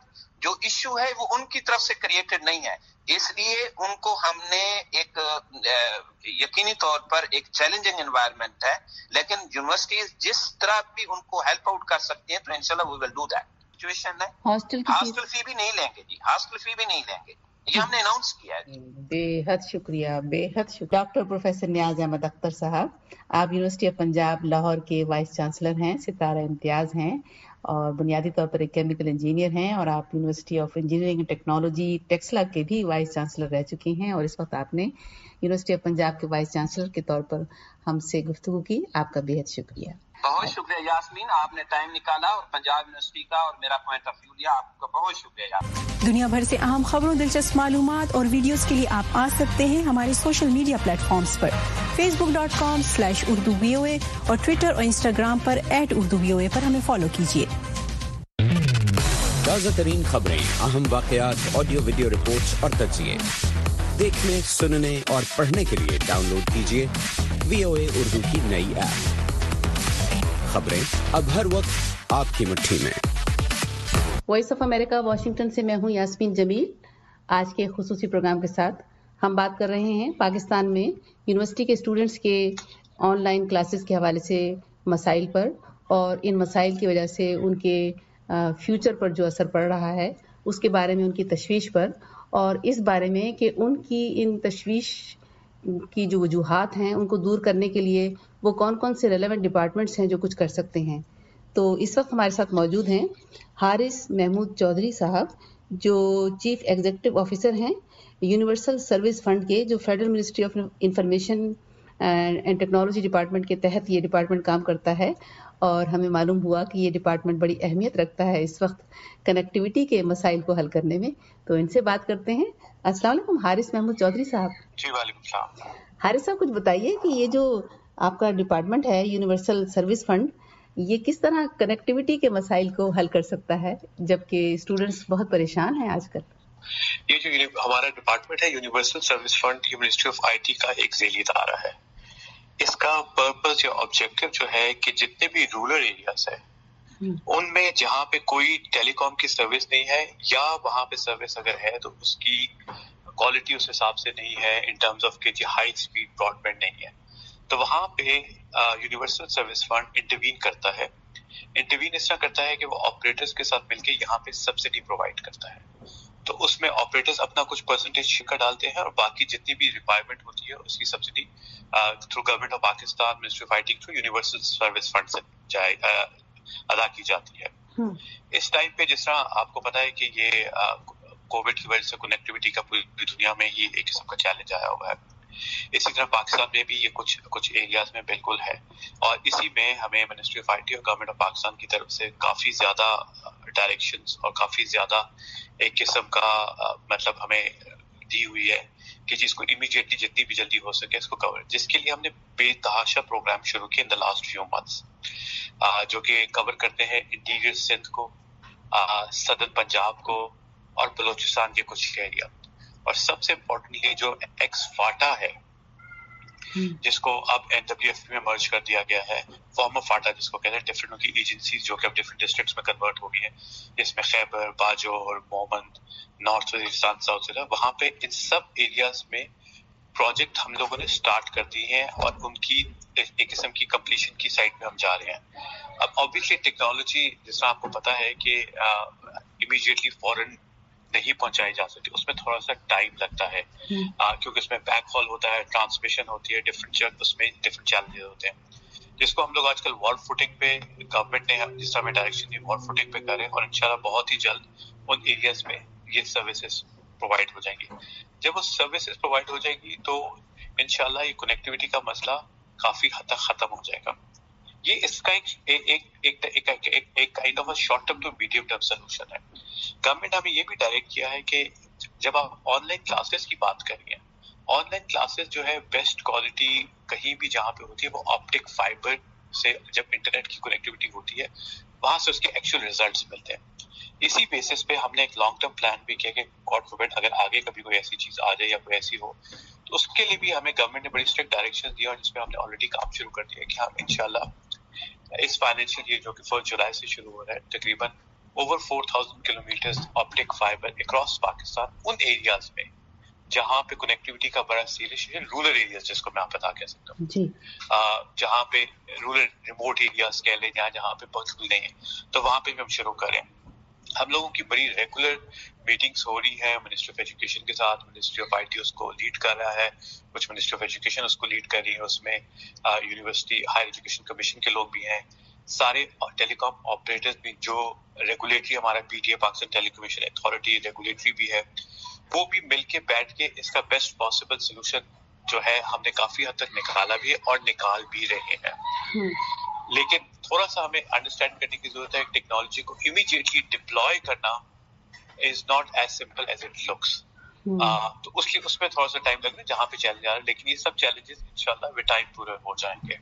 جو ایشو ہے وہ ان کی طرف سے کریٹڈ نہیں ہے. اس لیے ان کو ہم نے ایک یقینی طور پر ایک چیلنجنگ انوائرمنٹ ہے، لیکن یونیورسٹیز جس طرح بھی ان کو ہیلپ آؤٹ کر سکتی ہیں تو انشاءاللہ we will do that. Situation ہے ہاسٹل فی بھی نہیں لیں گے جی، ہاسٹل فی بھی نہیں لیں گے، یہ ہم نے اناؤنس کیا ہے. بے حد شکریہ، بے حد شکریہ. ڈاکٹر پروفیسر نیاز احمد اختر صاحب، آپ یونیورسٹی آف پنجاب لاہور کے وائس چانسلر ہیں، ستارہ امتیاز ہیں اور بنیادی طور پر ایک کیمیکل انجینئر ہیں، اور آپ University of Engineering and Technology Taxila کے بھی وائس چانسلر رہ چکی ہیں، اور اس وقت آپ نے یونیورسٹی آف پنجاب کے وائس چانسلر کے طور پر ہم سے گفتگو کی. آپ کا بے حد شکریہ. بہت شکریہ یاسمین، آپ نے ٹائم نکالا اور پنجاب یونیورسٹی کا اور میرا پوائنٹ آف ویو لیا. آپ کا بہت شکریہ یاسمین. دنیا بھر سے اہم خبروں، دلچسپ معلومات اور ویڈیوز کے لیے آپ آ سکتے ہیں ہمارے سوشل میڈیا پلیٹ فارمز پر، Facebook dot com slash Urdu V O A اور ٹویٹر اور انسٹاگرام پر at Urdu V O A پر ہمیں فالو کیجیے. تازہ ترین خبریں، اہم واقعات، آڈیو ویڈیو رپورٹس اور تجزیے دیکھنے، سننے اور پڑھنے کے لیے ڈاؤن لوڈ کیجیے وی او اے اردو کی نئی ایپ. خبریں اب ہر وقت آپ کی مٹھی میں. وائس آف امریکہ واشنگٹن سے میں ہوں یاسمین جمیل. آج کے خصوصی پروگرام کے ساتھ ہم بات کر رہے ہیں پاکستان میں یونیورسٹی کے اسٹوڈنٹس کے آن لائن کلاسز کے حوالے سے مسائل پر، اور ان مسائل کی وجہ سے ان کے فیوچر پر جو اثر پڑ رہا ہے اس کے بارے میں ان کی تشویش پر، اور اس بارے میں کہ ان کی ان تشویش کی جو وجوہات ہیں ان کو دور کرنے کے لیے وہ کون کون سے ریلیونٹ ڈپارٹمنٹس ہیں جو کچھ کر سکتے ہیں. تو اس وقت ہمارے ساتھ موجود ہیں حارث محمود چودھری صاحب، جو چیف ایگزیکٹو آفیسر ہیں یونیورسل سروس فنڈ کے، جو federal ministry of information and technology department کے تحت یہ ڈپارٹمنٹ کام کرتا ہے. اور ہمیں معلوم ہوا کہ یہ ڈپارٹمنٹ بڑی اہمیت رکھتا ہے اس وقت کنیکٹیوٹی کے مسائل کو حل کرنے میں. تو ان سے بات کرتے ہیں. السلام علیکم حارث محمود چودھری صاحب. جی وعلیکم السلام. حارث صاحب کچھ بتائیے کہ یہ جو آپ کا ڈپارٹمنٹ ہے یونیورسل سروس فنڈ، یہ کس طرح کنیکٹیوٹی کے مسائل کو حل کر سکتا ہے جبکہ اسٹوڈنٹس بہت پریشان ہیں آج کل. یہ جو ہمارا ڈپارٹمنٹ ہے یونیورسل سروس فنڈ، یہ منسٹری آف آئی ٹی کا ایک ذیلی ادارہ ہے. اس کا پرپز یا آبجیکٹو جو ہے کہ جتنے بھی رورل ایریاز ہیں ان میں جہاں پہ کوئی ٹیلی کام کی سروس نہیں ہے، یا وہاں پہ سروس اگر ہے تو اس کی کوالٹی اس حساب سے نہیں ہے ان ٹرمز آف کہ ہائی اسپیڈ براڈ بینڈ نہیں ہے، تو وہاں پہ یونیورسل سروس فنڈ انٹروین کرتا ہے. انٹروین اس طرح کرتا ہے کہ وہ آپریٹرز کے ساتھ مل کے یہاں پہ سبسڈی پرووائڈ کرتا ہے. تو اس میں آپریٹرز اپنا کچھ پرسنٹیج شرکت ڈالتے ہیں اور باقی جتنی بھی ریکوائرمنٹ ہوتی ہے اس کی subsidy through government of Pakistan, ministry of I T through universal service fund سے جائے ادا کی جاتی ہے. اس ٹائم پہ جس طرح آپ کو پتا ہے کہ یہ کووڈ کی وجہ سے کنیکٹیوٹی کا پوری دنیا میں ہی ایک قسم کا چیلنج آیا ہوا ہے. اسی طرح پاکستان میں بھی یہ کچھ کچھ ایریاز میں بالکل ہے، اور اسی میں ہمیں منسٹری آف آئی ٹی اور گورنمنٹ آف پاکستان کی طرف سے کافی زیادہ ڈائریکشنز اور کافی زیادہ ایک قسم کا مطلب ہمیں دی ہوئی ہے کہ جس کو امیڈیٹلی جتنی بھی جلدی ہو سکے اس کو کور، جس کے لیے ہم نے بے تحاشا پروگرام شروع کیے in the last few months, جو کہ کور کرتے ہیں انٹیریئر سندھ کو، صدر پنجاب کو اور بلوچستان کے کچھ ایریا. اور سب سے امپورٹنٹلی جو ایکس فاٹا ہے جس کو اب این ڈبلیو ایف میں مرج کر دیا گیا ہے، فارمر فاٹا جس کو کہتے ہیں، ڈفرنٹ ان کی ایجنسیز جو کہ اب ڈفرنٹ ڈسٹرکٹس میں کنورٹ ہو گئی ہیں، جس میں خیبر، باجوڑ، مومند، نارتھ وزیرستان، ساؤتھ ضلع، وہاں پہ ان سب ایریاز میں پروجیکٹ ہم لوگوں نے سٹارٹ کر دی ہیں اور ان کی ایک قسم کی کمپلیشن کی سائڈ میں ہم جا رہے ہیں. اب آبویسلی ٹیکنالوجی جس طرح آپ کو پتا ہے کہ امیڈیٹلی فورن نہیں پہنچائی جا سکتی، اس میں تھوڑا سا ٹائم لگتا ہے کیونکہ اس میں بیک ہال ہوتا ہے، ٹرانسمیشن ہوتی ہے، ڈفرنٹ اس میں ڈفرنٹ چیلنجز ہوتے ہیں، جس کو ہم لوگ آج کل وال فوٹنگ پہ گورنمنٹ نے جس طرح میں ڈائریکشن دی وال فوٹنگ پہ کریں، اور انشاءاللہ بہت ہی جلد ان ایریاز میں یہ سروسز پرووائڈ ہو جائیں گی. جب وہ سروسز پرووائڈ ہو جائے گی تو انشاءاللہ یہ کنیکٹیوٹی کا مسئلہ کافی حد تک ختم ہو جائے گا. یہ اس کا ایک kind of short term to medium term solution ہے. گورنمنٹ ہمیں یہ بھی ڈائریکٹ کیا ہے کہ جب آپ آن لائن کلاسز کی بات کریں گے، آن لائن کلاسز جو ہے بیسٹ کوالٹی کہیں بھی جہاں پہ ہوتی ہے وہ آپٹک فائبر سے جب انٹرنیٹ کی کنیکٹیوٹی ہوتی ہے وہاں سے اس کے ایکچوئل ریزلٹس ملتے ہیں. اسی بیسس پہ ہم نے ایک لانگ ٹرم پلان بھی کیا کہ گاڈ فوربڈ اگر آگے کبھی کوئی ایسی چیز آ جائے یا کوئی ایسی ہو تو اس کے لیے بھی ہمیں گورنمنٹ نے بڑی اسٹرکٹ ڈائریکشن دیا، اور جس پہ ہم نے آلریڈی کام شروع کر دیا ہے کہ ہم انشاءاللہ اس فائنینشیل ایئر جو کہ فرسٹ جولائی سے شروع ہو رہا ہے تقریباً over four thousand kilometers optic fiber across Pakistan उन एरियाज में जहाँ पे कनेक्टिविटी का बड़ा सीरियस है, रूरल एरियाज जिसको मैं आप बता कह सकता हूँ, जहाँ पे रूरल रिमोट एरियाज कह लें, जहाँ जहाँ पे पॉसिबल नहीं है, तो वहाँ पे हम शुरू करें। हम लोगों की बड़ी रेगुलर मीटिंग्स हो रही है मिनिस्ट्री ऑफ एजुकेशन के साथ। मिनिस्ट्री ऑफ आईटी उसको लीड कर रहा है, कुछ मिनिस्ट्री ऑफ एजुकेशन उसको लीड कर रही है, उसमें यूनिवर्सिटी हायर एजुकेशन कमीशन के लोग भी हैं, सारे टेलीकॉम ऑपरेटर्स भी, जो रेगुलेटरी हमारा PTA Pakistan telecommunication authority regulatory भी है, वो भी मिलके बैठ के इसका बेस्ट पॉसिबल सोल्यूशन जो है हमने काफी हद तक निकाला भी है और निकाल भी रहे हैं। लेकिन थोड़ा सा हमें अंडरस्टैंड करने की जरूरत है, टेक्नोलॉजी को इमीडिएटली डिप्लॉय करना is not as simple as it looks. तो उसकी उसमें थोड़ा सा टाइम लगना जहाँ पे चैलेंज आ रहा है, लेकिन ये सब चैलेंजेस इंशाल्लाह विद टाइम पूरे हो जाएंगे।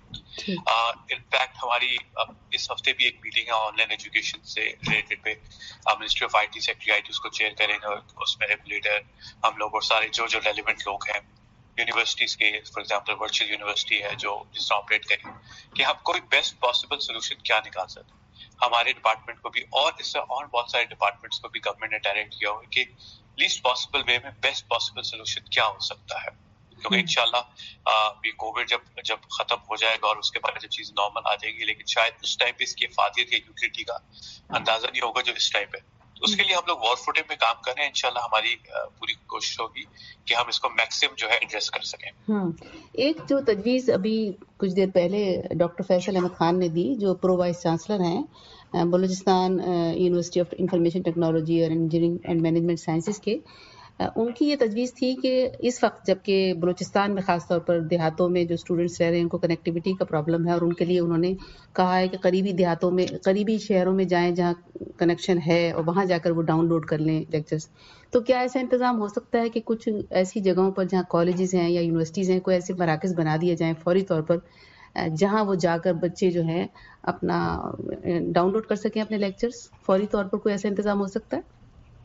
इनफैक्ट uh, हमारी uh, इस हफ्ते भी एक मीटिंग है ऑनलाइन एजुकेशन से रिलेटेड पे, ministry of IT secretary IT उसको चेयर करेंगे, और उसमें रेगुलेटर हम लोग और सारे जो जो रेलिवेंट लोग हैं यूनिवर्सिटीज के, फॉर एग्जांपल वर्चुअल यूनिवर्सिटी है जो जिससे ऑपरेट करें, कि हम कोई बेस्ट पॉसिबल सोल्यूशन क्या निकाल सकते हैं। हमारे डिपार्टमेंट को भी और इससे और बहुत सारे डिपार्टमेंट्स को भी गवर्नमेंट ने डायरेक्ट किया हुआ कि लीस्ट पॉसिबल वे में बेस्ट पॉसिबल सोल्यूशन क्या हो सकता है, क्योंकि इंशाल्लाह ये कोविड जब जब खत्म हो जाएगा और उसके बाद जब चीज नॉर्मल आ जाएगी, लेकिन शायद उस टाइम पे इसकी इफादियत या यूटिलिटी का अंदाजा नहीं होगा जो इस टाइम पे। तो उसके लिए हम लोग वॉर फुटेज में काम कर रहे हैं। इंशाल्लाह हमारी पूरी कोशिश होगी कि हम इसको मैक्सिमम जो है एड्रेस कर सकें। एक जो तजवीज अभी कुछ देर पहले डॉक्टर फैसल अहमद खान ने दी, जो प्रो वाइस चांसलर हैं Balochistan university of information technology और इंजीनियरिंग एंड मैनेजमेंट साइंसेज के, उनकी ये तजवीज़ थी कि इस वक्त जबकि बलूचिस्तान में ख़ासतौर पर देहातों में जो स्टूडेंट्स रह रहे हैं उनको कनेक्टिविटी का प्रॉब्लम है, और उनके लिए उन्होंने कहा है कि करीबी देहातों में, करीबी शहरों में जाएं जहां कनेक्शन है और वहां जाकर वो डाउनलोड कर लें लेक्चर्स। तो क्या ऐसा इंतज़ाम हो सकता है कि कुछ ऐसी जगहों पर जहाँ कॉलेजेस हैं या यूनिवर्सिटीज़ हैं, कोई ऐसे मराकज़ बना दिए जाएँ फौरी तौर पर, जहाँ वो जाकर बच्चे जो हैं अपना डाउनलोड कर सकें अपने लेक्चर्स फौरी तौर पर? कोई ऐसा इंतज़ाम हो सकता है?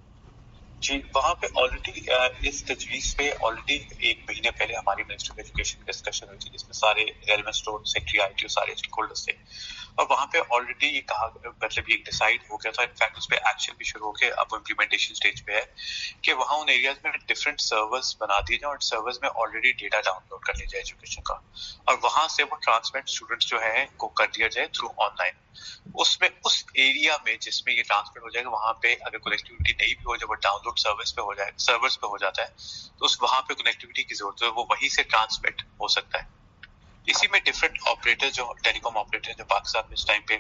जी, वहाँ पे ऑलरेडी इस तजवीज़ पे ऑलरेडी एक महीने पहले हमारी मिनिस्ट्री ऑफ एजुकेशन डिस्कशन हुई थी, जिसमें सारे रेलेवेंट स्टोर सेक्रेटरी आईटी और सारे स्टेक होल्डर्स थे, और वहाँ पे ऑलरेडी ये कहा, मतलब ये डिसाइड हो गया था, इनफैक्ट उस पर एक्शन भी शुरू हो गया, अब इम्प्लीमेंटेशन स्टेज पे है, कि वहाँ उन एरियाज में डिफरेंट सर्वर्स बना दिए जाए और सर्वर्स में ऑलरेडी डेटा डाउनलोड कर लिया जाए एजुकेशन का, और वहाँ से वो ट्रांसमिट स्टूडेंट्स जो है को कर दिया जाए थ्रू ऑनलाइन। उसमें उस एरिया में जिसमें ये ट्रांसमिट हो जाएगा, वहाँ पे अगर कनेक्टिविटी नहीं भी हो, जब वो डाउनलोड सर्विस पे हो जाए सर्वर्स पे हो जाता है, तो उस वहाँ पे कनेक्टिविटी की जरूरत है, वो वहीं से ट्रांसमिट हो सकता है। इसी में डिफरेंट ऑपरेटर जो टेलीकॉम ऑपरेटर जो पाकिस्तान में इस टाइम पे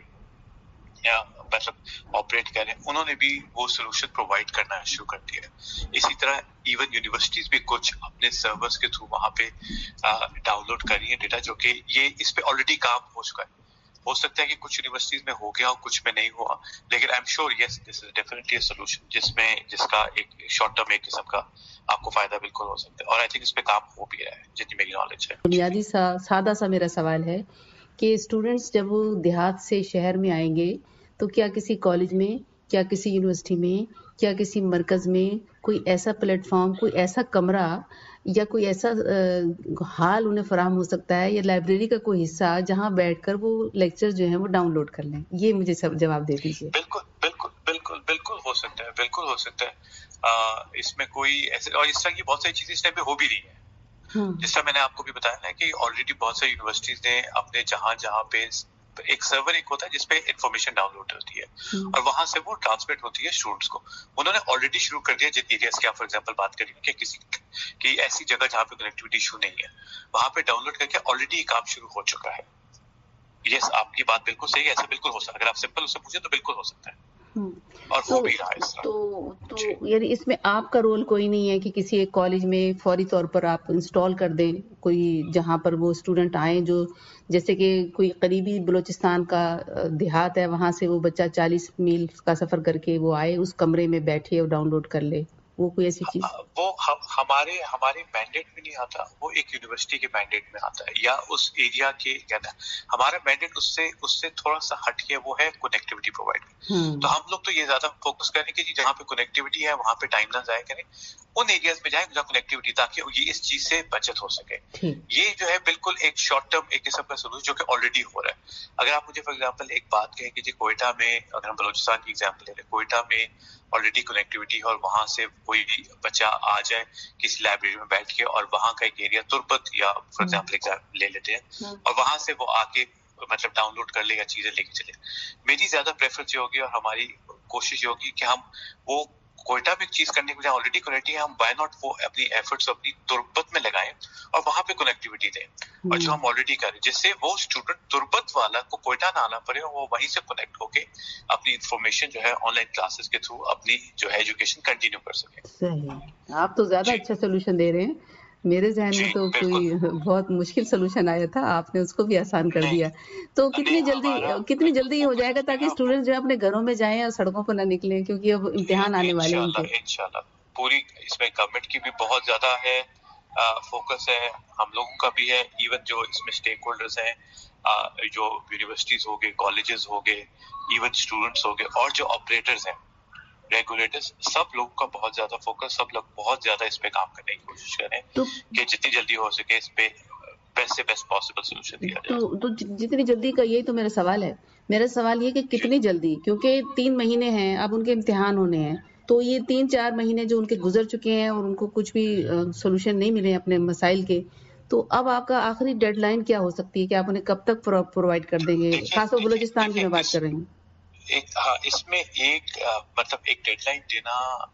या मतलब ऑपरेट कर रहे हैं, उन्होंने भी वो सोल्यूशन प्रोवाइड करना शुरू कर दिया है। इसी तरह इवन यूनिवर्सिटीज भी कुछ अपने सर्वर्स के थ्रू वहाँ पे डाउनलोड कर रही है डेटा, जो कि ये इस पे ऑलरेडी काम हो चुका है। हो सकता है कि कुछ यूनिवर्सिटीज में हो गया और कुछ में नहीं हुआ, लेकिन I am sure yes this is definitely a solution जिसमें जिसका एक शॉर्ट टर्म एक किस्म का आपको फायदा बिल्कुल हो सकता है, और आई थिंक इस पे काम हो भी रहा है जितनी मेरी नॉलेज है। बुनियादी सा सादा सा मेरा सवाल है कि स्टूडेंट्स जब वो देहात से शहर में आएंगे तो क्या किसी कॉलेज में, क्या किसी यूनिवर्सिटी में, क्या किसी मरकज में कोई ऐसा प्लेटफॉर्म, कोई ऐसा कमरा या कोई ऐसा हाल उन्हें फराहम हो सकता है, या लाइब्रेरी का कोई हिस्सा जहां बैठकर वो लेक्चर जो है वो डाउनलोड कर लें? ये मुझे सब जवाब दे दीजिए। बिल्कुल बिल्कुल बिल्कुल बिल्कुल हो सकता है, बिल्कुल हो सकता है। आ, इसमें कोई ऐसे, और इस तरह की बहुत सारी चीजें इस टाइम पे हो भी रही है। जिस तरह मैंने आपको भी बताया ना कि ऑलरेडी बहुत सारी यूनिवर्सिटीज ने अपने जहां जहां पे एक सर्वर एक होता है जिसपे इंफॉर्मेशन डाउनलोड होती है और वहां से वो ट्रांसमिट होती है स्टूडेंट्स को, उन्होंने ऑलरेडी शुरू कर दिया। जिन एरियाज की आप फॉर एग्जांपल बात करेंगे कि किसी की ऐसी जगह जहाँ पे कनेक्टिविटी इशू नहीं है, वहां पे डाउनलोड करके ऑलरेडी काम शुरू हो चुका है। यस, आपकी बात बिल्कुल सही है, ऐसा बिल्कुल हो सकता है। अगर आप सिंपल उससे पूछे तो बिल्कुल हो सकता है, और तो, हो भी रहा है इस तरह। तो, तो यानी इसमें आपका रोल कोई नहीं है कि किसी एक कॉलेज में फौरी तौर पर आप इंस्टॉल कर दें कोई, जहां पर वो स्टूडेंट आए, जो जैसे कि कोई करीबी बलूचिस्तान का देहात है, वहां से वो बच्चा चालीस मील का सफर करके वो आए, उस कमरे में बैठे और डाउनलोड कर ले, वो कोई ऐसी चीज? वो हम हमारे हमारे मैंडेट में नहीं आता, वो एक यूनिवर्सिटी के मैंडेट में आता है, या उस एरिया के कहता है। हमारा मैंडेट उससे उससे थोड़ा सा हट के वो है कनेक्टिविटी प्रोवाइड। तो हम लोग तो ये ज्यादा फोकस करें कि जहाँ पे कनेक्टिविटी है वहां पे टाइम ना जाया करें, उन एरियाज में जाएं जहाँ कनेक्टिविटी, ताकि ये इस चीज से बचत हो सके। ये जो है बिल्कुल एक शॉर्ट टर्म एक किस्म का सोल्यूशन जो कि ऑलरेडी हो रहा है। अगर आप मुझे फॉर एग्जांपल एक बात कहें कि जी कोयटा में, अगर हम बलूचिस्तान की एग्जांपल ले लें, कोयटा में ऑलरेडी कनेक्टिविटी है और वहां से कोई भी बच्चा आ जाए किसी लाइब्रेरी में बैठ के और वहां का एक एरिया तुर्बत या फॉर एग्जांपल एग्जाम्पल ले लेते हैं और वहां से वो आके मतलब डाउनलोड कर ले या चीजें लेके चले। मेरी ज्यादा प्रेफरेंस ये होगी और हमारी कोशिश ये होगी कि हम वो कोयटा में एक चीज करने के बजाय ऑलरेडी कनेक्टिविटी है, हम व्हाई नॉट वो अपनी एफर्ट्स अपनी तुर्बत में लगाएं और वहां पे कनेक्टिविटी दें और जो हम ऑलरेडी करें, जिससे वो स्टूडेंट तुर्बत वाला को कोयटा ना आना पड़े और वो वहीं से कनेक्ट होके अपनी इंफॉर्मेशन जो है ऑनलाइन क्लासेस के थ्रू अपनी जो है एजुकेशन कंटिन्यू कर सके। सही, आप तो ज्यादा अच्छा सोल्यूशन दे रहे हैं। मेरे जहन में तो कोई बहुत मुश्किल सोल्यूशन आया था, आपने उसको भी आसान कर दिया। तो कितनी जल्दी कितनी जल्दी हो जाएगा ताकि स्टूडेंट जो है अपने घरों में जाएं और सड़कों पर ना निकलें, क्योंकि अब इम्तिहान आने वाले हैं उनके। इंशाल्लाह पूरी इसमें गवर्नमेंट की भी बहुत ज्यादा है फोकस है, हम लोगों का भी है, इवन जो इसमें स्टेक होल्डर्स हैं, जो यूनिवर्सिटीज हो गए, कॉलेजेस हो गए, इवन स्टूडेंट्स हो गए और जो ऑपरेटर्स हैं, रेगुलेटर्स, सब लोगों का बहुत ज्यादा फोकस, सब लोग बहुत ज्यादा इस पे काम करने की कोशिश करें तो, कि जितनी जल्दी हो सके इस पे बेस्ट से बेस्ट पॉसिबल सोल्यूशन दिया जाए। तो, तो जितनी जल्दी का यही तो मेरा सवाल है। मेरा सवाल ये कि कितनी जल्दी, क्योंकि तीन महीने हैं अब उनके इम्तिहान होने हैं, तो ये तीन चार महीने जो उनके गुजर चुके हैं और उनको कुछ भी सोल्यूशन नहीं मिले अपने मसाइल के, तो अब आपका आखिरी डेडलाइन क्या हो सकती है कि आप उन्हें कब तक प्रोवाइड कर देंगे? खासतौर बलूचिस्तान की मैं बात कर रही हूँ। एक हाँ इसमें एक आ, मतलब एक डेडलाइन देना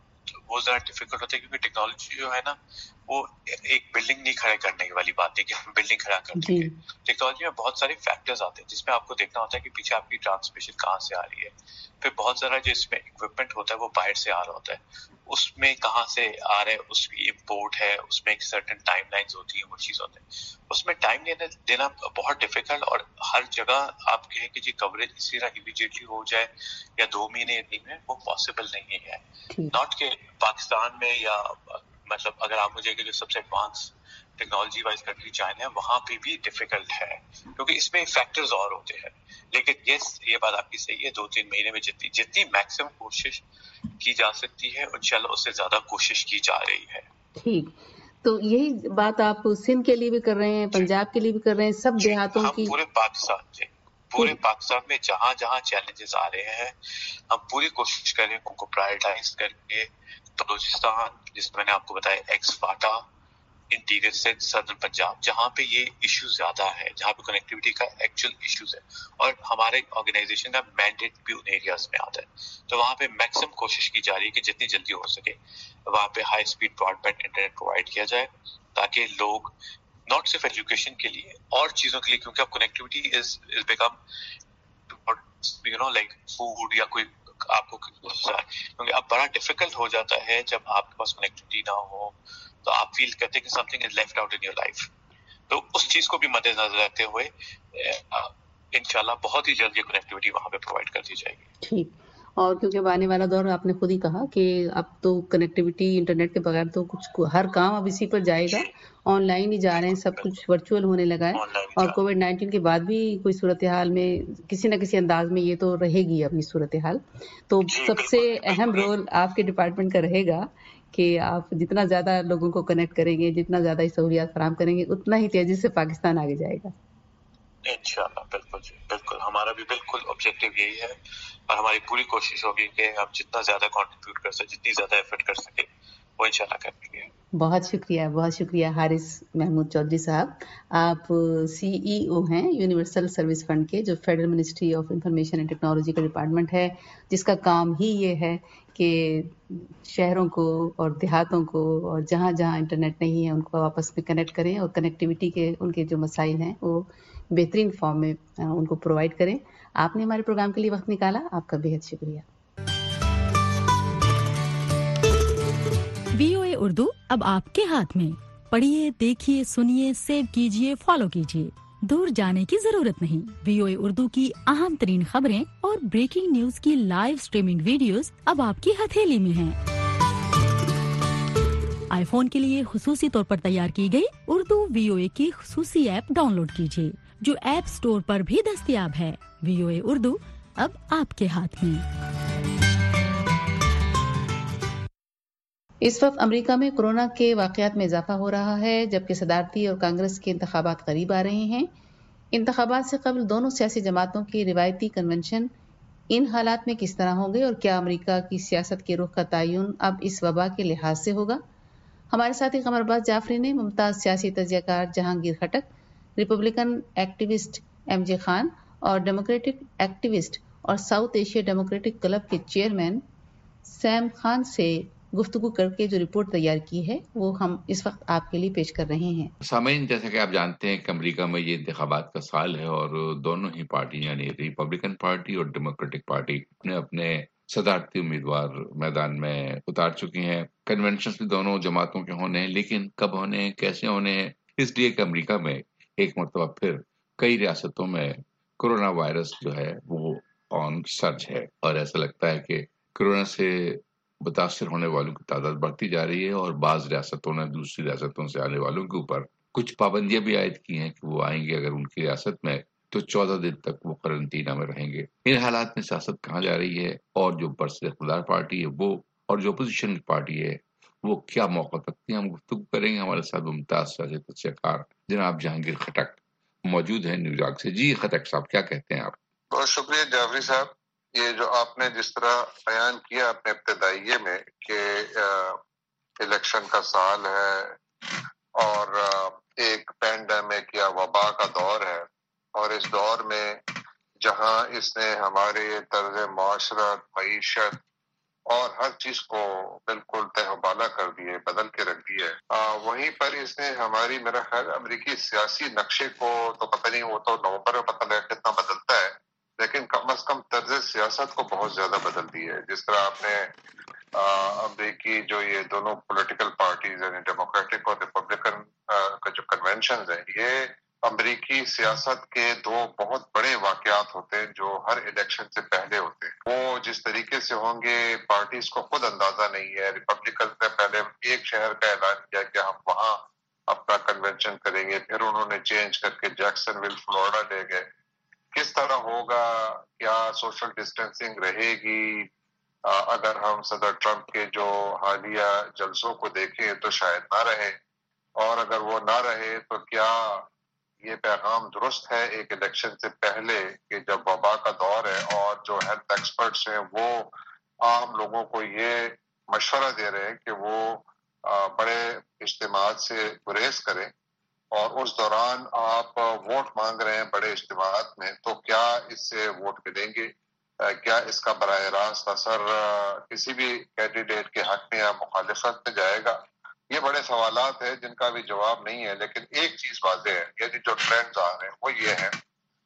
वो जरा डिफिकल्ट होता है, क्योंकि टेक्नोलॉजी जो है ना वो एक बिल्डिंग नहीं खड़ा करने वाली बात है कि हम बिल्डिंग खड़ा कर देंगे। टेक्नोलॉजी में बहुत सारे फैक्टर्स आते हैं जिसमें आपको देखना होता है कि पीछे आपकी ट्रांसमिशन कहाँ से आ रही है, फिर बहुत सारा जो इसमें इक्विपमेंट होता है वो बाहर से आ रहा होता है, उसमें कहाँ से आ रहा है, उसकी इम्पोर्ट है, उसमें एक सर्टेन टाइम लाइन्स होती है, वो चीज होते हैं, उसमें टाइम देना देना बहुत डिफिकल्ट। और हर जगह आप कहें कि जी कवरेज इसी तरह इमीडिएटली हो जाए या दो महीने तीन महीने, वो पॉसिबल नहीं है। नॉट के पाकिस्तान में या मतलब अगर आप मुझे जो सबसे advance technology wise country China है, वहां पे भी डिफिकल्ट है क्योंकि इसमें फैक्टर्स और होते हैं। लेकिन यस ये बात आपकी सही है, दो तीन महीने में जितनी जितनी मैक्सिमम कोशिश की जा सकती है इंशाल्लाह उससे ज्यादा कोशिश की जा रही है। ठीक, तो यही बात आप सिंध के लिए भी कर रहे हैं, पंजाब के लिए भी कर रहे हैं, सब देहातों की, पूरे पाकिस्तान जी पूरे पाकिस्तान में जहाँ जहाँ चैलेंजेस आ रहे हैं हम पूरी कोशिश करें उनको प्रायोरिटाइज करके। बलूचिस्तान जिसमें मैंने आपको बताया, एक्स फाटा, इंटीरियर से सदर्न पंजाब, जहाँ पे ये इश्यू ज्यादा है, जहाँ पे कनेक्टिविटी का एक्चुअल इश्यूज है और हमारे ऑर्गेनाइजेशन का मैंडेट भी उन एरियाज में आता है, तो वहाँ पे मैक्सिमम कोशिश की जा रही है कि जितनी जल्दी हो सके वहाँ पे high speed broadband internet provide किया जाए ताकि लोग नॉट सिर्फ एजुकेशन के लिए और चीजों के लिए, क्योंकि अब connectivity is is become you know like food या कोई आपको, क्योंकि अब बड़ा डिफिकल्ट हो जाता है जब आपके पास कनेक्टिविटी ना हो तो आप फील करते हैं कि something is left out in your life. तो उस चीज को भी मद्देनजर रखते हुए इंशाल्लाह बहुत ही जल्दी कनेक्टिविटी वहां पे प्रोवाइड कर दी जाएगी। ठीक, और क्योंकि अब आने वाला दौर आपने खुद ही कहा कि अब तो कनेक्टिविटी इंटरनेट के बगैर तो कुछ हर काम अब इसी पर जाएगा, ऑनलाइन ही जा रहे हैं, सब कुछ वर्चुअल होने लगा है और कोविड नाइन्टीन के बाद भी कोई सूरत हाल में किसी न किसी अंदाज में ये तो रहेगी अभी सूरत हाल। तो सबसे अहम रोल आपके डिपार्टमेंट का रहेगा कि आप जितना ज्यादा लोगों को कनेक्ट करेंगे, जितना ज्यादा सहूलियात फराहम करेंगे, उतना ही तेजी से पाकिस्तान आगे जाएगा। इंशाल्लाह, बिल्कुल जी बिल्कुल, हमारा भी बिल्कुल ऑब्जेक्टिव यही है और हमारी पूरी कोशिश होगी कि हम जितना ज्यादा कंट्रीब्यूट कर सके, जितनी ज्यादा एफर्ट कर सके, वो इंशाल्लाह करेंगे। बहुत शुक्रिया, बहुत शुक्रिया हारिस महमूद चौधरी साहब। आप सीईओ हैं यूनिवर्सल सर्विस फंड के, जो federal ministry of information and technology का डिपार्टमेंट है, जिसका काम ही ये है कि शहरों को और देहातों को और जहाँ जहाँ इंटरनेट नहीं है उनको आपस में कनेक्ट करें और कनेक्टिविटी के उनके जो मसाइल हैं वो बेहतरीन फॉर्म में उनको प्रोवाइड करें। आपने हमारे प्रोग्राम के लिए वक्त निकाला, आपका बेहद शुक्रिया। वीओए उर्दू अब आपके हाथ में। पढ़िए, देखिए, सुनिए, सेव कीजिए, फॉलो कीजिए। दूर जाने की जरूरत नहीं। वीओए उर्दू की अहम तरीन खबरें और ब्रेकिंग न्यूज की लाइव स्ट्रीमिंग वीडियोस अब आपकी हथेली में हैं। आईफोन के लिए खुसूसी तौर पर तैयार की गई उर्दू वीओए की खुसूसी ऐप डाउनलोड कीजिए, जो ऐप स्टोर पर भी दस्तयाब है। वीओए उर्दू अब आपके हाथ में। اس وقت امریکہ میں کورونا کے واقعات میں اضافہ ہو رہا ہے، جبکہ صدارتی اور کانگریس کے انتخابات قریب آ رہے ہیں۔ انتخابات سے قبل دونوں سیاسی جماعتوں کے روایتی کنونشن ان حالات میں کس طرح ہوں گے اور کیا امریکہ کی سیاست کے رخ کا تعین اب اس وبا کے لحاظ سے ہوگا؟ ہمارے ساتھی قمر باز جعفری نے ممتاز سیاسی تجزیہ کار Jahangir Khattak, Republican activist M J Khan اور ڈیموکریٹک ایکٹیوسٹ اور ساؤتھ ایشیا ڈیموکریٹک کلب کے چیئرمین سیم خان سے گفتگو کر کے جو رپورٹ تیار کی ہے وہ ہم اس وقت آپ کے لیے پیش کر رہے ہیں۔ سامعین، جیسا کہ آپ جانتے ہیں کہ امریکہ میں یہ انتخابات کا سال ہے اور دونوں ہی پارٹی یعنی ریپبلکن پارٹی اور ڈیموکریٹک پارٹی اپنے اپنے صدارتی امیدوار میدان میں اتار چکی ہیں۔ کنونشنز بھی دونوں جماعتوں کے ہونے ہیں، لیکن کب ہونے ہیں، کیسے ہونے ہیں، اس لیے کہ امریکہ میں ایک مرتبہ پھر کئی ریاستوں میں کورونا وائرس جو ہے وہ آن سرج ہے اور ایسا لگتا ہے کہ کورونا سے متاثر ہونے والوں کی تعداد بڑھتی جا رہی ہے اور بعض ریاستوں نے دوسری ریاستوں سے آنے والوں کے اوپر کچھ پابندیاں بھی عائد کی ہیں کہ وہ آئیں گے اگر ان کی ریاست میں تو چودہ دن تک وہ قرنطینہ میں رہیں گے۔ ان حالات میں سیاست کہاں جا رہی ہے اور جو برسر اقتدار پارٹی ہے وہ اور جو اپوزیشن کی پارٹی ہے وہ کیا موقع رکھتی ہیں، ہم گفتگو کریں گے۔ ہمارے ساتھ ممتاز سیاسی تجزیہ کار جناب جہانگیر خٹک موجود ہیں نیو یارک سے۔ جی خٹک صاحب، کیا کہتے ہیں آپ؟ بہت شکریہ جعفری صاحب۔ یہ جو آپ نے جس طرح بیان کیا اپنے ابتدائیے میں کہ الیکشن کا سال ہے اور ایک پینڈیمک یا وبا کا دور ہے، اور اس دور میں جہاں اس نے ہمارے طرز معاشرت، معیشت اور ہر چیز کو بالکل تہ و بالا کر دیے، بدل کے رکھ دیے، وہیں پر اس نے ہماری میرا خیال امریکی سیاسی نقشے کو تو پتہ نہیں، وہ تو نومبر میں پتہ لگا کتنا بدلتا ہے، لیکن کم از کم طرز سیاست کو بہت زیادہ بدل دی ہے۔ جس طرح آپ نے امریکی جو یہ دونوں پولیٹیکل پارٹیز یعنی ڈیموکریٹک اور ریپبلکن کا جو کنونشنز ہیں، یہ امریکی سیاست کے دو بہت بڑے واقعات ہوتے ہیں جو ہر الیکشن سے پہلے ہوتے ہیں۔ وہ جس طریقے سے ہوں گے پارٹیز کو خود اندازہ نہیں ہے۔ ریپبلکن نے پہلے ایک شہر کا اعلان کیا کہ ہم وہاں اپنا کنونشن کریں گے، پھر انہوں نے چینج کر کے جیکسن ویل فلوریڈا لے گئے۔ کس طرح ہوگا، کیا سوشل ڈسٹینسنگ رہے گی؟ اگر ہم صدر ٹرمپ کے جو حالیہ جلسوں کو دیکھیں تو شاید نہ رہے، اور اگر وہ نہ رہے تو کیا یہ پیغام درست ہے ایک الیکشن سے پہلے کہ جب وبا کا دور ہے اور جو ہیلتھ ایکسپرٹس ہیں وہ عام لوگوں کو یہ مشورہ دے رہے ہیں کہ وہ بڑے اجتماعات سے گریز کریں، اور اس دوران آپ ووٹ مانگ رہے ہیں بڑے اجتماعات میں، تو کیا اس سے ووٹ ملیں گے؟ کیا اس کا براہ راست اثر کسی بھی کینڈیڈیٹ کے حق میں یا مخالفت میں جائے گا؟ یہ بڑے سوالات ہیں جن کا بھی جواب نہیں ہے، لیکن ایک چیز واضح ہے، یعنی جو ٹرینڈز آ رہے ہیں وہ یہ ہے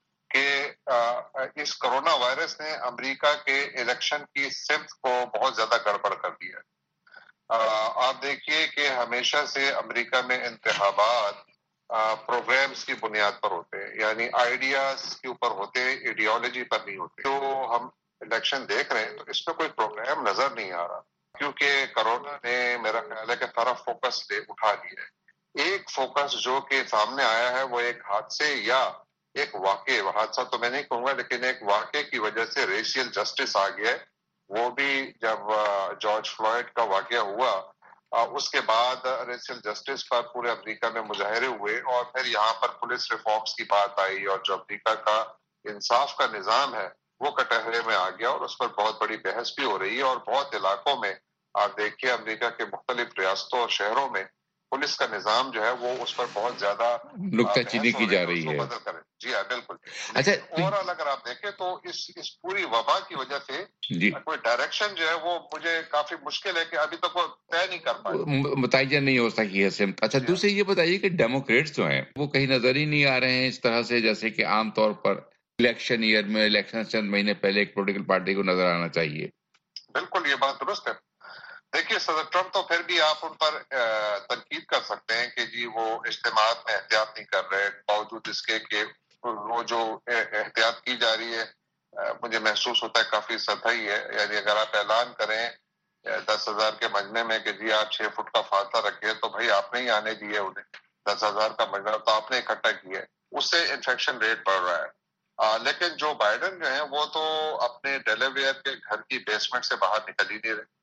کہ اس کرونا وائرس نے امریکہ کے الیکشن کی سمت کو بہت زیادہ گڑبڑ کر دیا ہے۔ آپ دیکھیے کہ ہمیشہ سے امریکہ میں انتخابات پروگرامز کی بنیاد پر ہوتے ہیں، یعنی آئیڈیاز کے اوپر ہوتے ہیں، ایڈیالوجی پر نہیں ہوتے۔ تو ہم الیکشن دیکھ رہے ہیں تو اس میں کوئی پروگرام نظر نہیں آ رہا، کیونکہ کرونا نے میرا خیال ہے کہ سارا فوکس لے اٹھا لیا ہے۔ ایک فوکس جو کہ سامنے آیا ہے وہ ایک حادثے یا ایک واقعے، حادثہ تو میں نہیں کہوں گا لیکن ایک واقعے کی وجہ سے ریشیل جسٹس آ گیا ہے۔ وہ بھی جب جارج فلوئڈ کا واقعہ ہوا اس کے بعد ریشیل جسٹس پر پورے امریکہ میں مظاہرے ہوئے، اور پھر یہاں پر پولیس ریفارمز کی بات آئی، اور جو امریکہ کا انصاف کا نظام ہے وہ کٹہرے میں آ گیا، اور اس پر بہت بڑی بحث بھی ہو رہی ہے، اور بہت علاقوں میں آپ دیکھیے امریکہ کے مختلف ریاستوں اور شہروں میں پولیس کا نظام جو ہے وہ اس پر بہت زیادہ نکتہ چینی کی جا رہی ہے۔ بدل کرے۔ جی ہاں بالکل۔ اچھا، اوور آل اگر آپ دیکھیں تو اس اس پوری وبا کی وجہ سے جی کوئی ڈائریکشن جو ہے وہ مجھے کافی مشکل ہے کہ ابھی تک وہ طے نہیں کر پائے، متعین نہیں ہو سکی ہے سمت۔ اچھا، دوسرے یہ بتائیے کہ ڈیموکریٹس جو ہیں وہ کہیں نظر ہی نہیں آ رہے ہیں اس طرح سے جیسے کہ عام طور پر الیکشن ایئر میں الیکشن چند مہینے پہلے ایک پولیٹیکل پارٹی کو نظر آنا چاہیے۔ بالکل، یہ بات درست ہے۔ دیکھیے صدر ٹرمپ تو پھر بھی آپ ان پر تنقید کر سکتے ہیں کہ جی وہ اجتماعات میں احتیاط نہیں کر رہے، باوجود اس کے کہ وہ جو احتیاط کی جا رہی ہے مجھے محسوس ہوتا ہے کافی سطحی ہے۔ یعنی اگر آپ اعلان کریں دس ہزار کے مجمع میں کہ جی آپ چھ فٹ کا فاصلہ رکھیں، تو بھائی آپ نے ہی آنے دیے انہیں، دس ہزار کا مجمع تو آپ نے اکٹھا کیا ہے، اس سے انفیکشن ریٹ بڑھ رہا ہے۔ آ, لیکن جو بائیڈن جو ہیں وہ تو اپنے ڈیلیویئر کے گھر کی بیسمنٹ سے باہر نکل ہی نہیں رہے۔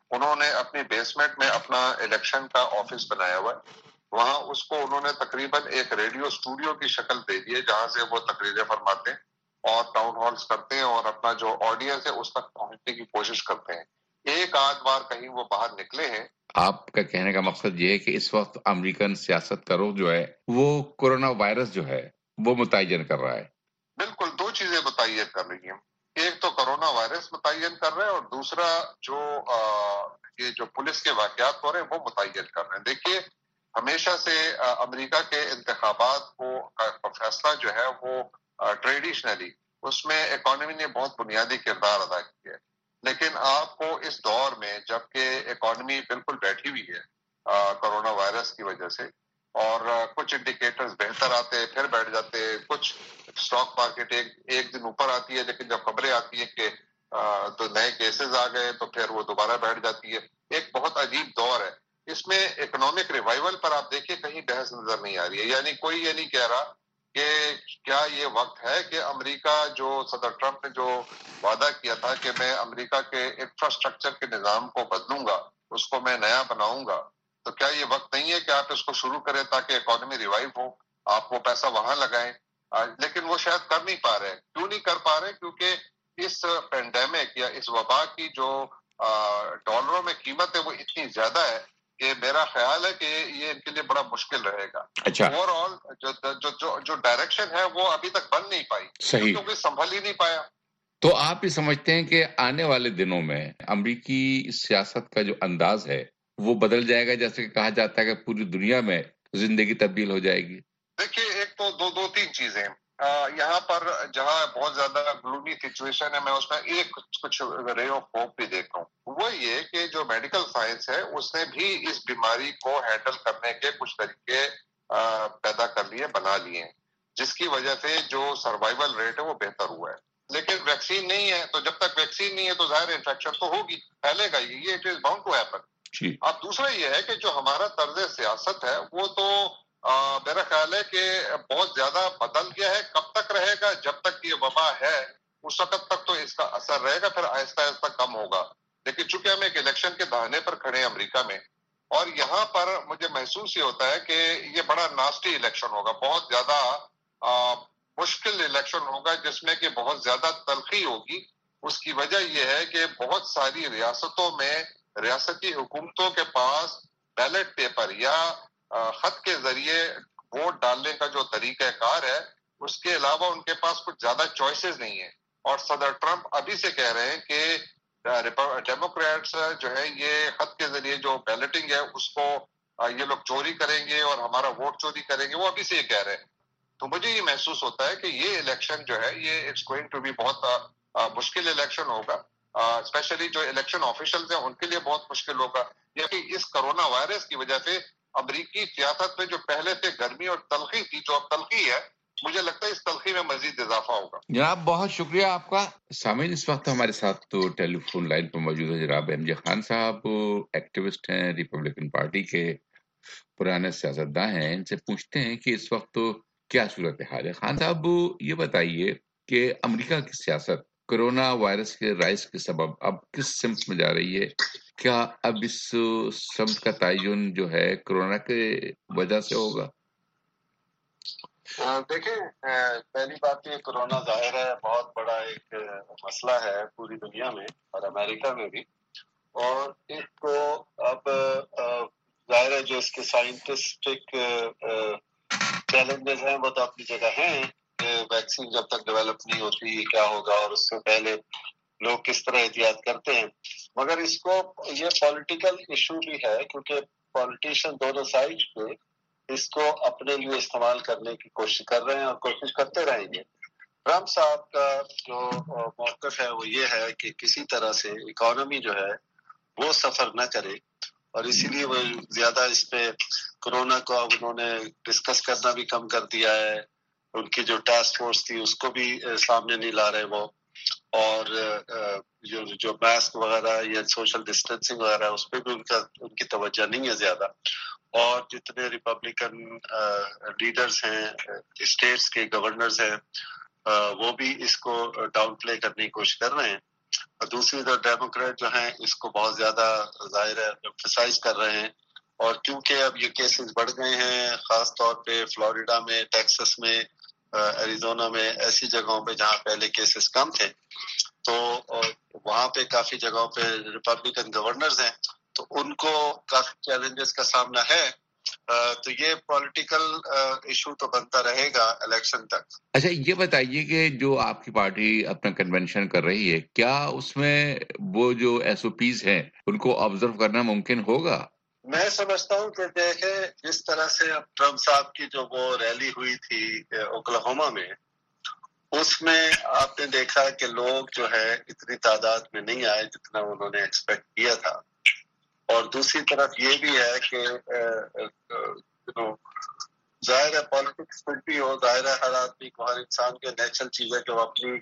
انہوں نے اپنی بیسمنٹ میں اپنا الیکشن کا آفس بنایا ہوا ہے. وہاں اس کو انہوں نے تقریباً ایک ریڈیو اسٹوڈیو کی شکل دے دی ہے جہاں سے وہ تقریریں فرماتے ہیں اور ٹاؤن ہالز کرتے ہیں اور اپنا جو آڈینس ہے اس تک پہنچنے کی کوشش کرتے ہیں. ایک آدھ بار کہیں وہ باہر نکلے ہیں. آپ کا کہنے کا مقصد یہ ہے کہ اس وقت امریکن سیاست کا رخ جو ہے وہ کورونا وائرس جو ہے وہ متعین کر رہا ہے. بالکل دو چیزیں متعین کر رہی ہیں. ایک تو کرونا وائرس متعین کر رہے ہیں اور دوسرا جو آ, یہ جو پولیس کے واقعات ہو رہے ہیں وہ متعین کر رہے ہیں. دیکھیے ہمیشہ سے آ, امریکہ کے انتخابات کو فیصلہ جو ہے وہ ٹریڈیشنلی اس میں اکانومی نے بہت بنیادی کردار ادا کیا ہے. لیکن آپ کو اس دور میں جبکہ اکانومی بالکل بیٹھی ہوئی ہے کرونا وائرس کی وجہ سے اور کچھ انڈیکیٹرز بہتر آتے پھر بیٹھ جاتے, کچھ اسٹاک مارکیٹ ایک ایک دن اوپر آتی ہے لیکن جب خبریں آتی ہیں کہ تو نئے کیسز آ گئے تو پھر وہ دوبارہ بیٹھ جاتی ہے. ایک بہت عجیب دور ہے. اس میں اکنامک ریوائول پر آپ دیکھیں کہیں بحث نظر نہیں آ رہی ہے. یعنی کوئی یہ نہیں کہہ رہا کہ کیا یہ وقت ہے کہ امریکہ جو صدر ٹرمپ نے جو وعدہ کیا تھا کہ میں امریکہ کے انفراسٹرکچر کے نظام کو بدلوں گا, اس کو میں نیا بناؤں گا, تو کیا یہ وقت نہیں ہے کہ آپ اس کو شروع کریں تاکہ اکانومی ریوائو ہو, آپ وہ پیسہ وہاں لگائیں. لیکن وہ شاید کر نہیں پا رہے. کیوں نہیں کر پا رہے؟ کیونکہ اس پینڈیمک یا اس وبا کی جو ڈالروں میں قیمت ہے وہ اتنی زیادہ ہے کہ میرا خیال ہے کہ یہ ان کے لیے بڑا مشکل رہے گا. اچھا, اوور آل جو جو جو جو ڈائریکشن ہے وہ ابھی تک بن نہیں پائی. صحیح, کیونکہ سنبھل ہی نہیں پایا. تو آپ یہ سمجھتے ہیں کہ آنے والے دنوں میں امریکی سیاست کا جو انداز ہے وہ بدل جائے گا, جیسے کہ کہا جاتا ہے کہ پوری دنیا میں زندگی تبدیل ہو جائے گی؟ دیکھیے ایک تو دو دو تین چیزیں یہاں پر جہاں بہت زیادہ گلومی سچویشن ہے, میں اس میں ایک کچھ رے آف ہوپ بھی دیکھ رہا ہوں. وہ یہ کہ جو میڈیکل سائنس ہے اس نے بھی اس بیماری کو ہینڈل کرنے کے کچھ طریقے پیدا کر لیے, بنا لیے ہیں, جس کی وجہ سے جو سروائیول ریٹ ہے وہ بہتر ہوا ہے. لیکن ویکسین نہیں ہے, تو جب تک ویکسین نہیں ہے تو ظاہر انفیکشن تو ہوگی, پھیلے گا, یہ it is bound to happen. اب دوسرا یہ ہے کہ جو ہمارا طرز سیاست ہے وہ تو آ, میرا خیال ہے کہ بہت زیادہ بدل گیا ہے. کب تک رہے گا؟ جب تک یہ وبا ہے اس وقت تک تو اس کا اثر رہے گا, پھر آہستہ آہستہ کم ہوگا. لیکن چونکہ ہم ایک الیکشن کے دہانے پر کھڑے ہیں امریکہ میں, اور یہاں پر مجھے محسوس یہ ہوتا ہے کہ یہ بڑا ناسٹی الیکشن ہوگا, بہت زیادہ آ, مشکل الیکشن ہوگا جس میں کہ بہت زیادہ تلخی ہوگی. اس کی وجہ یہ ہے کہ بہت ساری ریاستوں میں ریاستی حکومتوں کے پاس بیلٹ پیپر یا خط کے ذریعے ووٹ ڈالنے کا جو طریقہ کار ہے اس کے علاوہ ان کے پاس کچھ زیادہ چوائسیز نہیں ہیں. اور صدر ٹرمپ ابھی سے کہہ رہے ہیں کہ ڈیموکریٹس جو ہے یہ خط کے ذریعے جو بیلٹنگ ہے اس کو یہ لوگ چوری کریں گے اور ہمارا ووٹ چوری کریں گے, وہ ابھی سے یہ کہہ رہے ہیں. تو مجھے یہ محسوس ہوتا ہے کہ یہ الیکشن جو ہے یہ اٹس گوئنگ ٹو بی بہت مشکل الیکشن ہوگا. اسپیشلی جو الیکشن آفیشلز ہیں ان کے لیے بہت مشکل ہوگا. یعنی اس کرونا وائرس کی وجہ سے امریکی سیاست میں جو پہلے سے گرمی اور تلخی تھی, جو اب تلخی ہے, مجھے لگتا ہے اس تلخی میں مزید اضافہ ہوگا. جناب بہت شکریہ آپ کا. سامعین اس وقت ہمارے ساتھ تو ٹیلی فون لائن پر موجود ہے جناب ایم جے خان صاحب, ایکٹیوسٹ ہیں, ریپبلکن پارٹی کے پرانے سیاستداں ہیں. ان سے پوچھتے ہیں کہ اس وقت کیا صورتحال ہے. خان صاحب یہ بتائیے کہ امریکہ کی سیاست کرونا وائرس کے رائز کے سبب اب کس سمت میں جا رہی ہے؟ کیا اب اس سمت کا تعین جو ہے کرونا کے وجہ سے ہوگا؟ دیکھیں, پہلی بات یہ کرونا ظاہر ہے بہت بڑا ایک مسئلہ ہے پوری دنیا میں اور امریکہ میں بھی, اور اس کو اب ظاہر ہے جو اس کے سائنٹسٹک چیلنجز ہیں وہ تو اپنی جگہ ہیں. ویکسین جب تک ڈیولپ نہیں ہوتی کیا ہوگا, اور اس سے پہلے لوگ کس طرح احتیاط کرتے ہیں. مگر اس کو یہ پولیٹیکل ایشو بھی ہے کیونکہ پولیٹیشین دونوں سائڈ پہ اس کو اپنے لیے استعمال کرنے کی کوشش کر رہے ہیں اور کوشش کرتے رہیں گے. ٹرمپ صاحب کا جو موقف ہے وہ یہ ہے کہ کسی طرح سے اکانومی جو ہے وہ سفر نہ کرے, اور اسی لیے وہ زیادہ اس پہ کرونا کو اب انہوں نے ڈسکس کرنا بھی کم کر دیا ہے. ان کی جو ٹاسک فورس تھی اس کو بھی سامنے نہیں لا رہے وہ, اور جو جو ماسک وغیرہ یا سوشل ڈسٹینسنگ وغیرہ اس پہ بھی ان کا ان کی توجہ نہیں ہے زیادہ. اور جتنے ریپبلکن لیڈرز ہیں, اسٹیٹس کے گورنرز ہیں, وہ بھی اس کو ڈاؤن پلے کرنے کی کوشش کر رہے ہیں. دوسری طرف ڈیموکریٹ جو ہیں اس کو بہت زیادہ ظاہر ہے ایمفسائز کر رہے ہیں، اور کیونکہ اب یہ کیسز بڑھ گئے ہیں خاص طور پہ فلوریڈا میں، ٹیکسس میں، ایریزونا میں، ایسی جگہوں پہ جہاں پہلے کیسز کم تھے، تو وہاں پہ کافی جگہوں پہ ریپبلکن گورنرز ہیں، تو ان کو کافی چیلنجز کا سامنا ہے. تو یہ پولیٹیکل ایشو تو بنتا رہے گا الیکشن تک. اچھا یہ بتائیے کہ جو آپ کی پارٹی اپنا کنونشن کر رہی ہے، کیا اس میں وہ جو ایس او پیز ہیں ان کو آبزرو کرنا ممکن ہوگا؟ میں سمجھتا ہوں کہ دیکھیں جس طرح سے اب ٹرمپ صاحب کی جو وہ ریلی ہوئی تھی اوکلاہوما میں، اس میں آپ نے دیکھا کہ لوگ جو ہے اتنی تعداد میں نہیں آئے جتنا انہوں نے ایکسپیکٹ کیا تھا. اور دوسری طرف یہ بھی ہے کہ ظاہر ہے پالیٹکس کچھ بھی ہو، ظاہر ہے ہر آدمی کو، ہر انسان کے نیچرل چیز ہے کہ وہ اپنی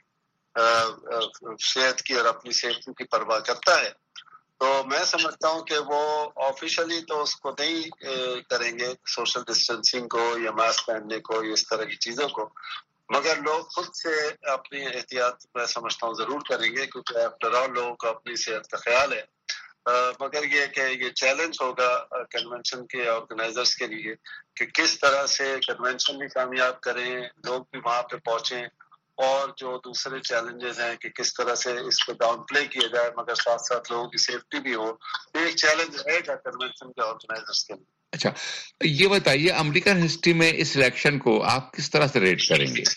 صحت کی اور اپنی سیفٹی کی پرواہ کرتا ہے. تو میں سمجھتا ہوں کہ وہ آفیشلی تو اس کو نہیں کریں گے، سوشل ڈسٹینسنگ کو یا ماسک پہننے کو، اس طرح کی چیزوں کو، مگر لوگ خود سے اپنی احتیاط میں سمجھتا ہوں ضرور کریں گے، کیونکہ آفٹر آل لوگوں کو اپنی صحت کا خیال ہے. مگر یہ کہ یہ چیلنج ہوگا کنونشن کے آرگنائزرز کے لیے کہ کس طرح سے کنونشن بھی کامیاب کریں، لوگ بھی وہاں پہ پہنچیں، اور جو دوسرے چیلنجز ہیں کہ کس طرح سے اس کو ڈاؤن پلے کیا جائے مگر ساتھ ساتھ لوگوں کی سیفٹی بھی ہو. ایک چیلنج رہے گا کنونشن کے آرگنائزرز کے لیے. اچھا یہ بتائیے امریکن ہسٹری میں اس الیکشن کو آپ کس طرح سے ریٹ کریں گے؟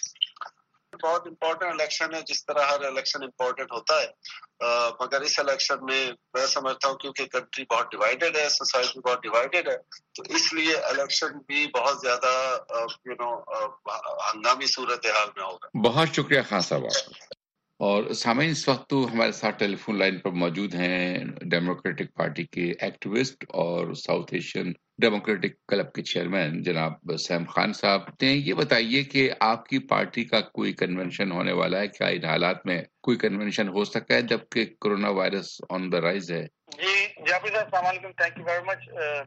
بہت امپورٹنٹ الیکشن ہے، جس طرح ہر الیکشن امپورٹنٹ ہوتا ہے، آ, مگر اس الیکشن میں میں سمجھتا ہوں کیونکہ کنٹری بہت ڈیوائیڈڈ ہے، سوسائٹی بہت ڈیوائیڈڈ ہے، تو اس لیے الیکشن بھی بہت زیادہ یو نو ہنگامی صورتحال میں ہوگا. بہت شکریہ خان صاحب. اور سامعین اس وقت تو ہمارے ساتھ ٹیلی فون لائن پر موجود ہیں ڈیموکریٹک پارٹی کے ایکٹیوسٹ اور ساؤتھ ایشین ڈیموکریٹک کلب کے چیئرمین جناب سیم خان صاحب. یہ بتائیے کہ آپ کی پارٹی کا کوئی کنونشن ہونے والا ہے کیا؟ ان حالات میں کوئی کنونشن ہو سکتا ہے جبکہ corona virus on the rise ہے؟ جی جاوید صاحب السلام علیکم، تھینک یو ویری مچ.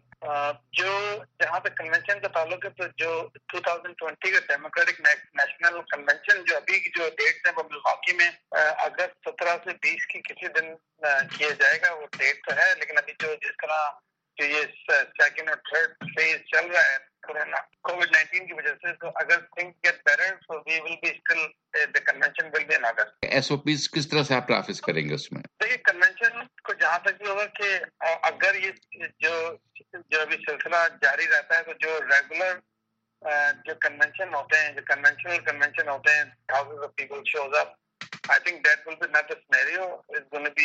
جو جہاں تک کنونشن کا تعلق ہے تو جو دو ہزار بیس کا ڈیموکریٹک نیشنل کنونشن جو ابھی کی جو ڈیٹس ہیں وہ ملواکی میں اگست سترہ سے بیس کی کسی دن کیا جائے گا، وہ ڈیٹ تو ہے، لیکن ابھی جو جس طرح جو یہ سیکنڈ اور تھرڈ فیز چل رہا ہے کورونا کووڈ نائنٹین کی وجہ سے، تو اگر thing get better so we will be still the convention will be in August. S O Ps کس طرح سے آپ نافذ کریں گے اس میں؟ دیکھیے کنونشن کو جہاں تک یہ ہوگا کہ اگر یہ جو جو ابھی سلسلہ جاری رہتا ہے تو جو ریگولر جو کنونشن ہوتے ہیں، جو کنونشنل کنونشن ہوتے ہیں، thousands of people shows up, I think that will be not the scenario. It's going to be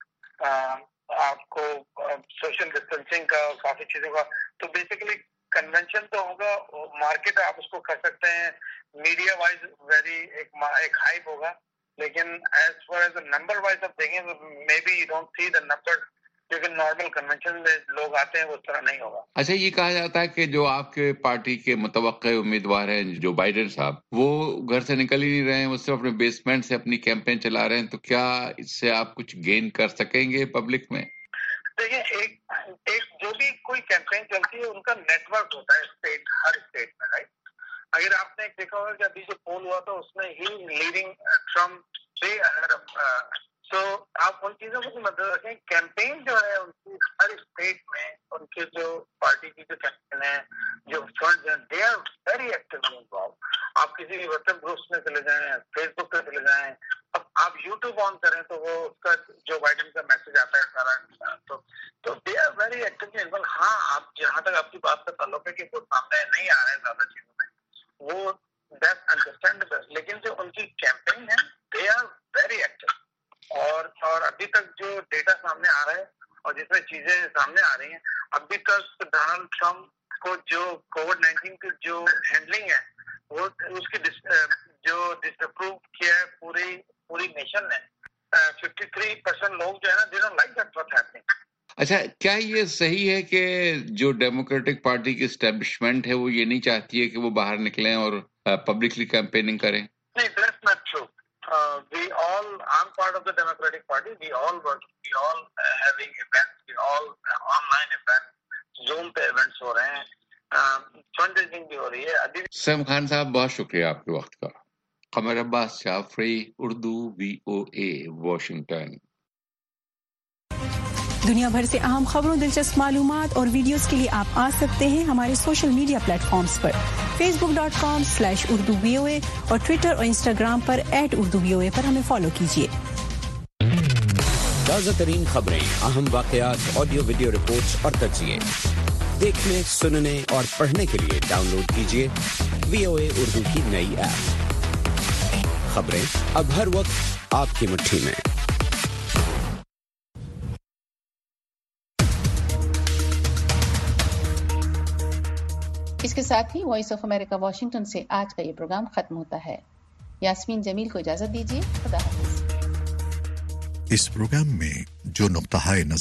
آپ کو سوشل ڈسٹینسنگ کا کافی چیزوں کا، تو بیسیکلی کنونشن تو ہوگا، مارکیٹ آپ اس کو کر سکتے ہیں، میڈیا وائز ویری ایک ہائپ ہوگا، لیکن as far as number wise آپ دیکھیں may be you don't see the number, کیونکہ نارمل کنونشن میں لوگ آتے ہیں وہ اس طرح نہیں ہوگا. اچھا یہ کہا جاتا ہے کہ جو آپ کے پارٹی کے متوقع امیدوار ہیں جو بائیڈن صاحب، وہ گھر سے نکل ہی نہیں رہے ہیں، وہ صرف اپنے بیسمنٹ سے اپنی کیمپین چلا رہے ہیں، تو کیا اس سے آپ کچھ گین کر سکیں گے پبلک میں؟ دیکھیں ایک ایک جو بھی کوئی کیمپین چلتی ہے ان کا نیٹ ورک ہوتا ہے اسٹیٹ، ہر اسٹیٹ میں، رائٹ. اگر آپ نے دیکھا ہوگا کہ ابھی جو پول ہوا تھا اس میں ہی لیڈنگ ٹرمپ سے، تو آپ ان چیزوں کو بھی مدد رکھیں. کیمپین جو ہے ان کی ہر اسٹیٹ میں، ان کے جو پارٹی کی جو کیمپین ہے، جو فنڈز ہیں، they are very actually involve. آپ کسی بھی واٹس ایپ گروپس میں چلے جائیں، فیس بک پہ چلے جائیں، اب آپ یوٹیوب آن کریں تو وہ اس کا جو بائیڈن کا میسج آتا ہے سارا، تو تو they are very actually involve. ہاں آپ جہاں تک آپ کی بات کا تعلق ہے کہ وہ سامنے نہیں آ رہے ہیں زیادہ چیزوں میں، وہ دیٹس انڈرسٹینڈیبل، لیکن جو ان کی کیمپین ہے دے آر ویری ایکٹیو. اور اور ابھی تک جو ڈیٹا سامنے آ رہا ہے اور جس میں چیزیں سامنے آ رہی ہیں، ابھی تک ڈونلڈ ٹرمپ کو جو کووڈ نائنٹین کی جو ہینڈلنگ ہے وہ اس کی جو ڈس اپروو کیا ہے پوری پوری نیشن نے. ففٹی تھری پرسینٹ لوگ جو ہے نا they don't like that what happening. اچھا کیا یہ صحیح ہے کہ جو ڈیموکریٹک پارٹی کی اسٹیبلشمنٹ ہے وہ یہ نہیں چاہتی ہے کہ وہ باہر نکلیں اور پبلکلی کیمپیننگ کریں؟ نہیں، that's not true. Uh, we all, I'm part of the Democratic Party. We all work. We all uh, having events. We all uh, online events. Zoom پہ events ہو رہے ہیں. فنڈ ریزنگ بھی ہو رہی ہے. سیم خان صاحب بہت شکریہ آپ کے وقت کا. Qamar Abbas Jafri, Urdu V O A, Washington. دنیا بھر سے اہم خبروں، دلچسپ معلومات اور ویڈیوز کے لیے آپ آ سکتے ہیں ہمارے سوشل میڈیا پلیٹ فارمز پر Facebook dot com slash Urdu V O A اور ٹویٹر اور انسٹاگرام پر at Urdu V O A پر ہمیں فالو کیجیے۔ تازہ ترین خبریں، اہم واقعات، آڈیو ویڈیو رپورٹس اور تجزیے دیکھنے، سننے اور پڑھنے کے لیے ڈاؤن لوڈ کیجیے وی او اے اردو کی نئی ایپ۔ خبریں اب ہر وقت آپ کی مٹھی میں۔ اس کے ساتھ ہی وائس آف امریکہ واشنگٹن سے آج کا یہ پروگرام ختم ہوتا ہے۔ یاسمین جمیل کو اجازت دیجیے، خدا حافظ۔ اس پروگرام میں جو نقطہ نظر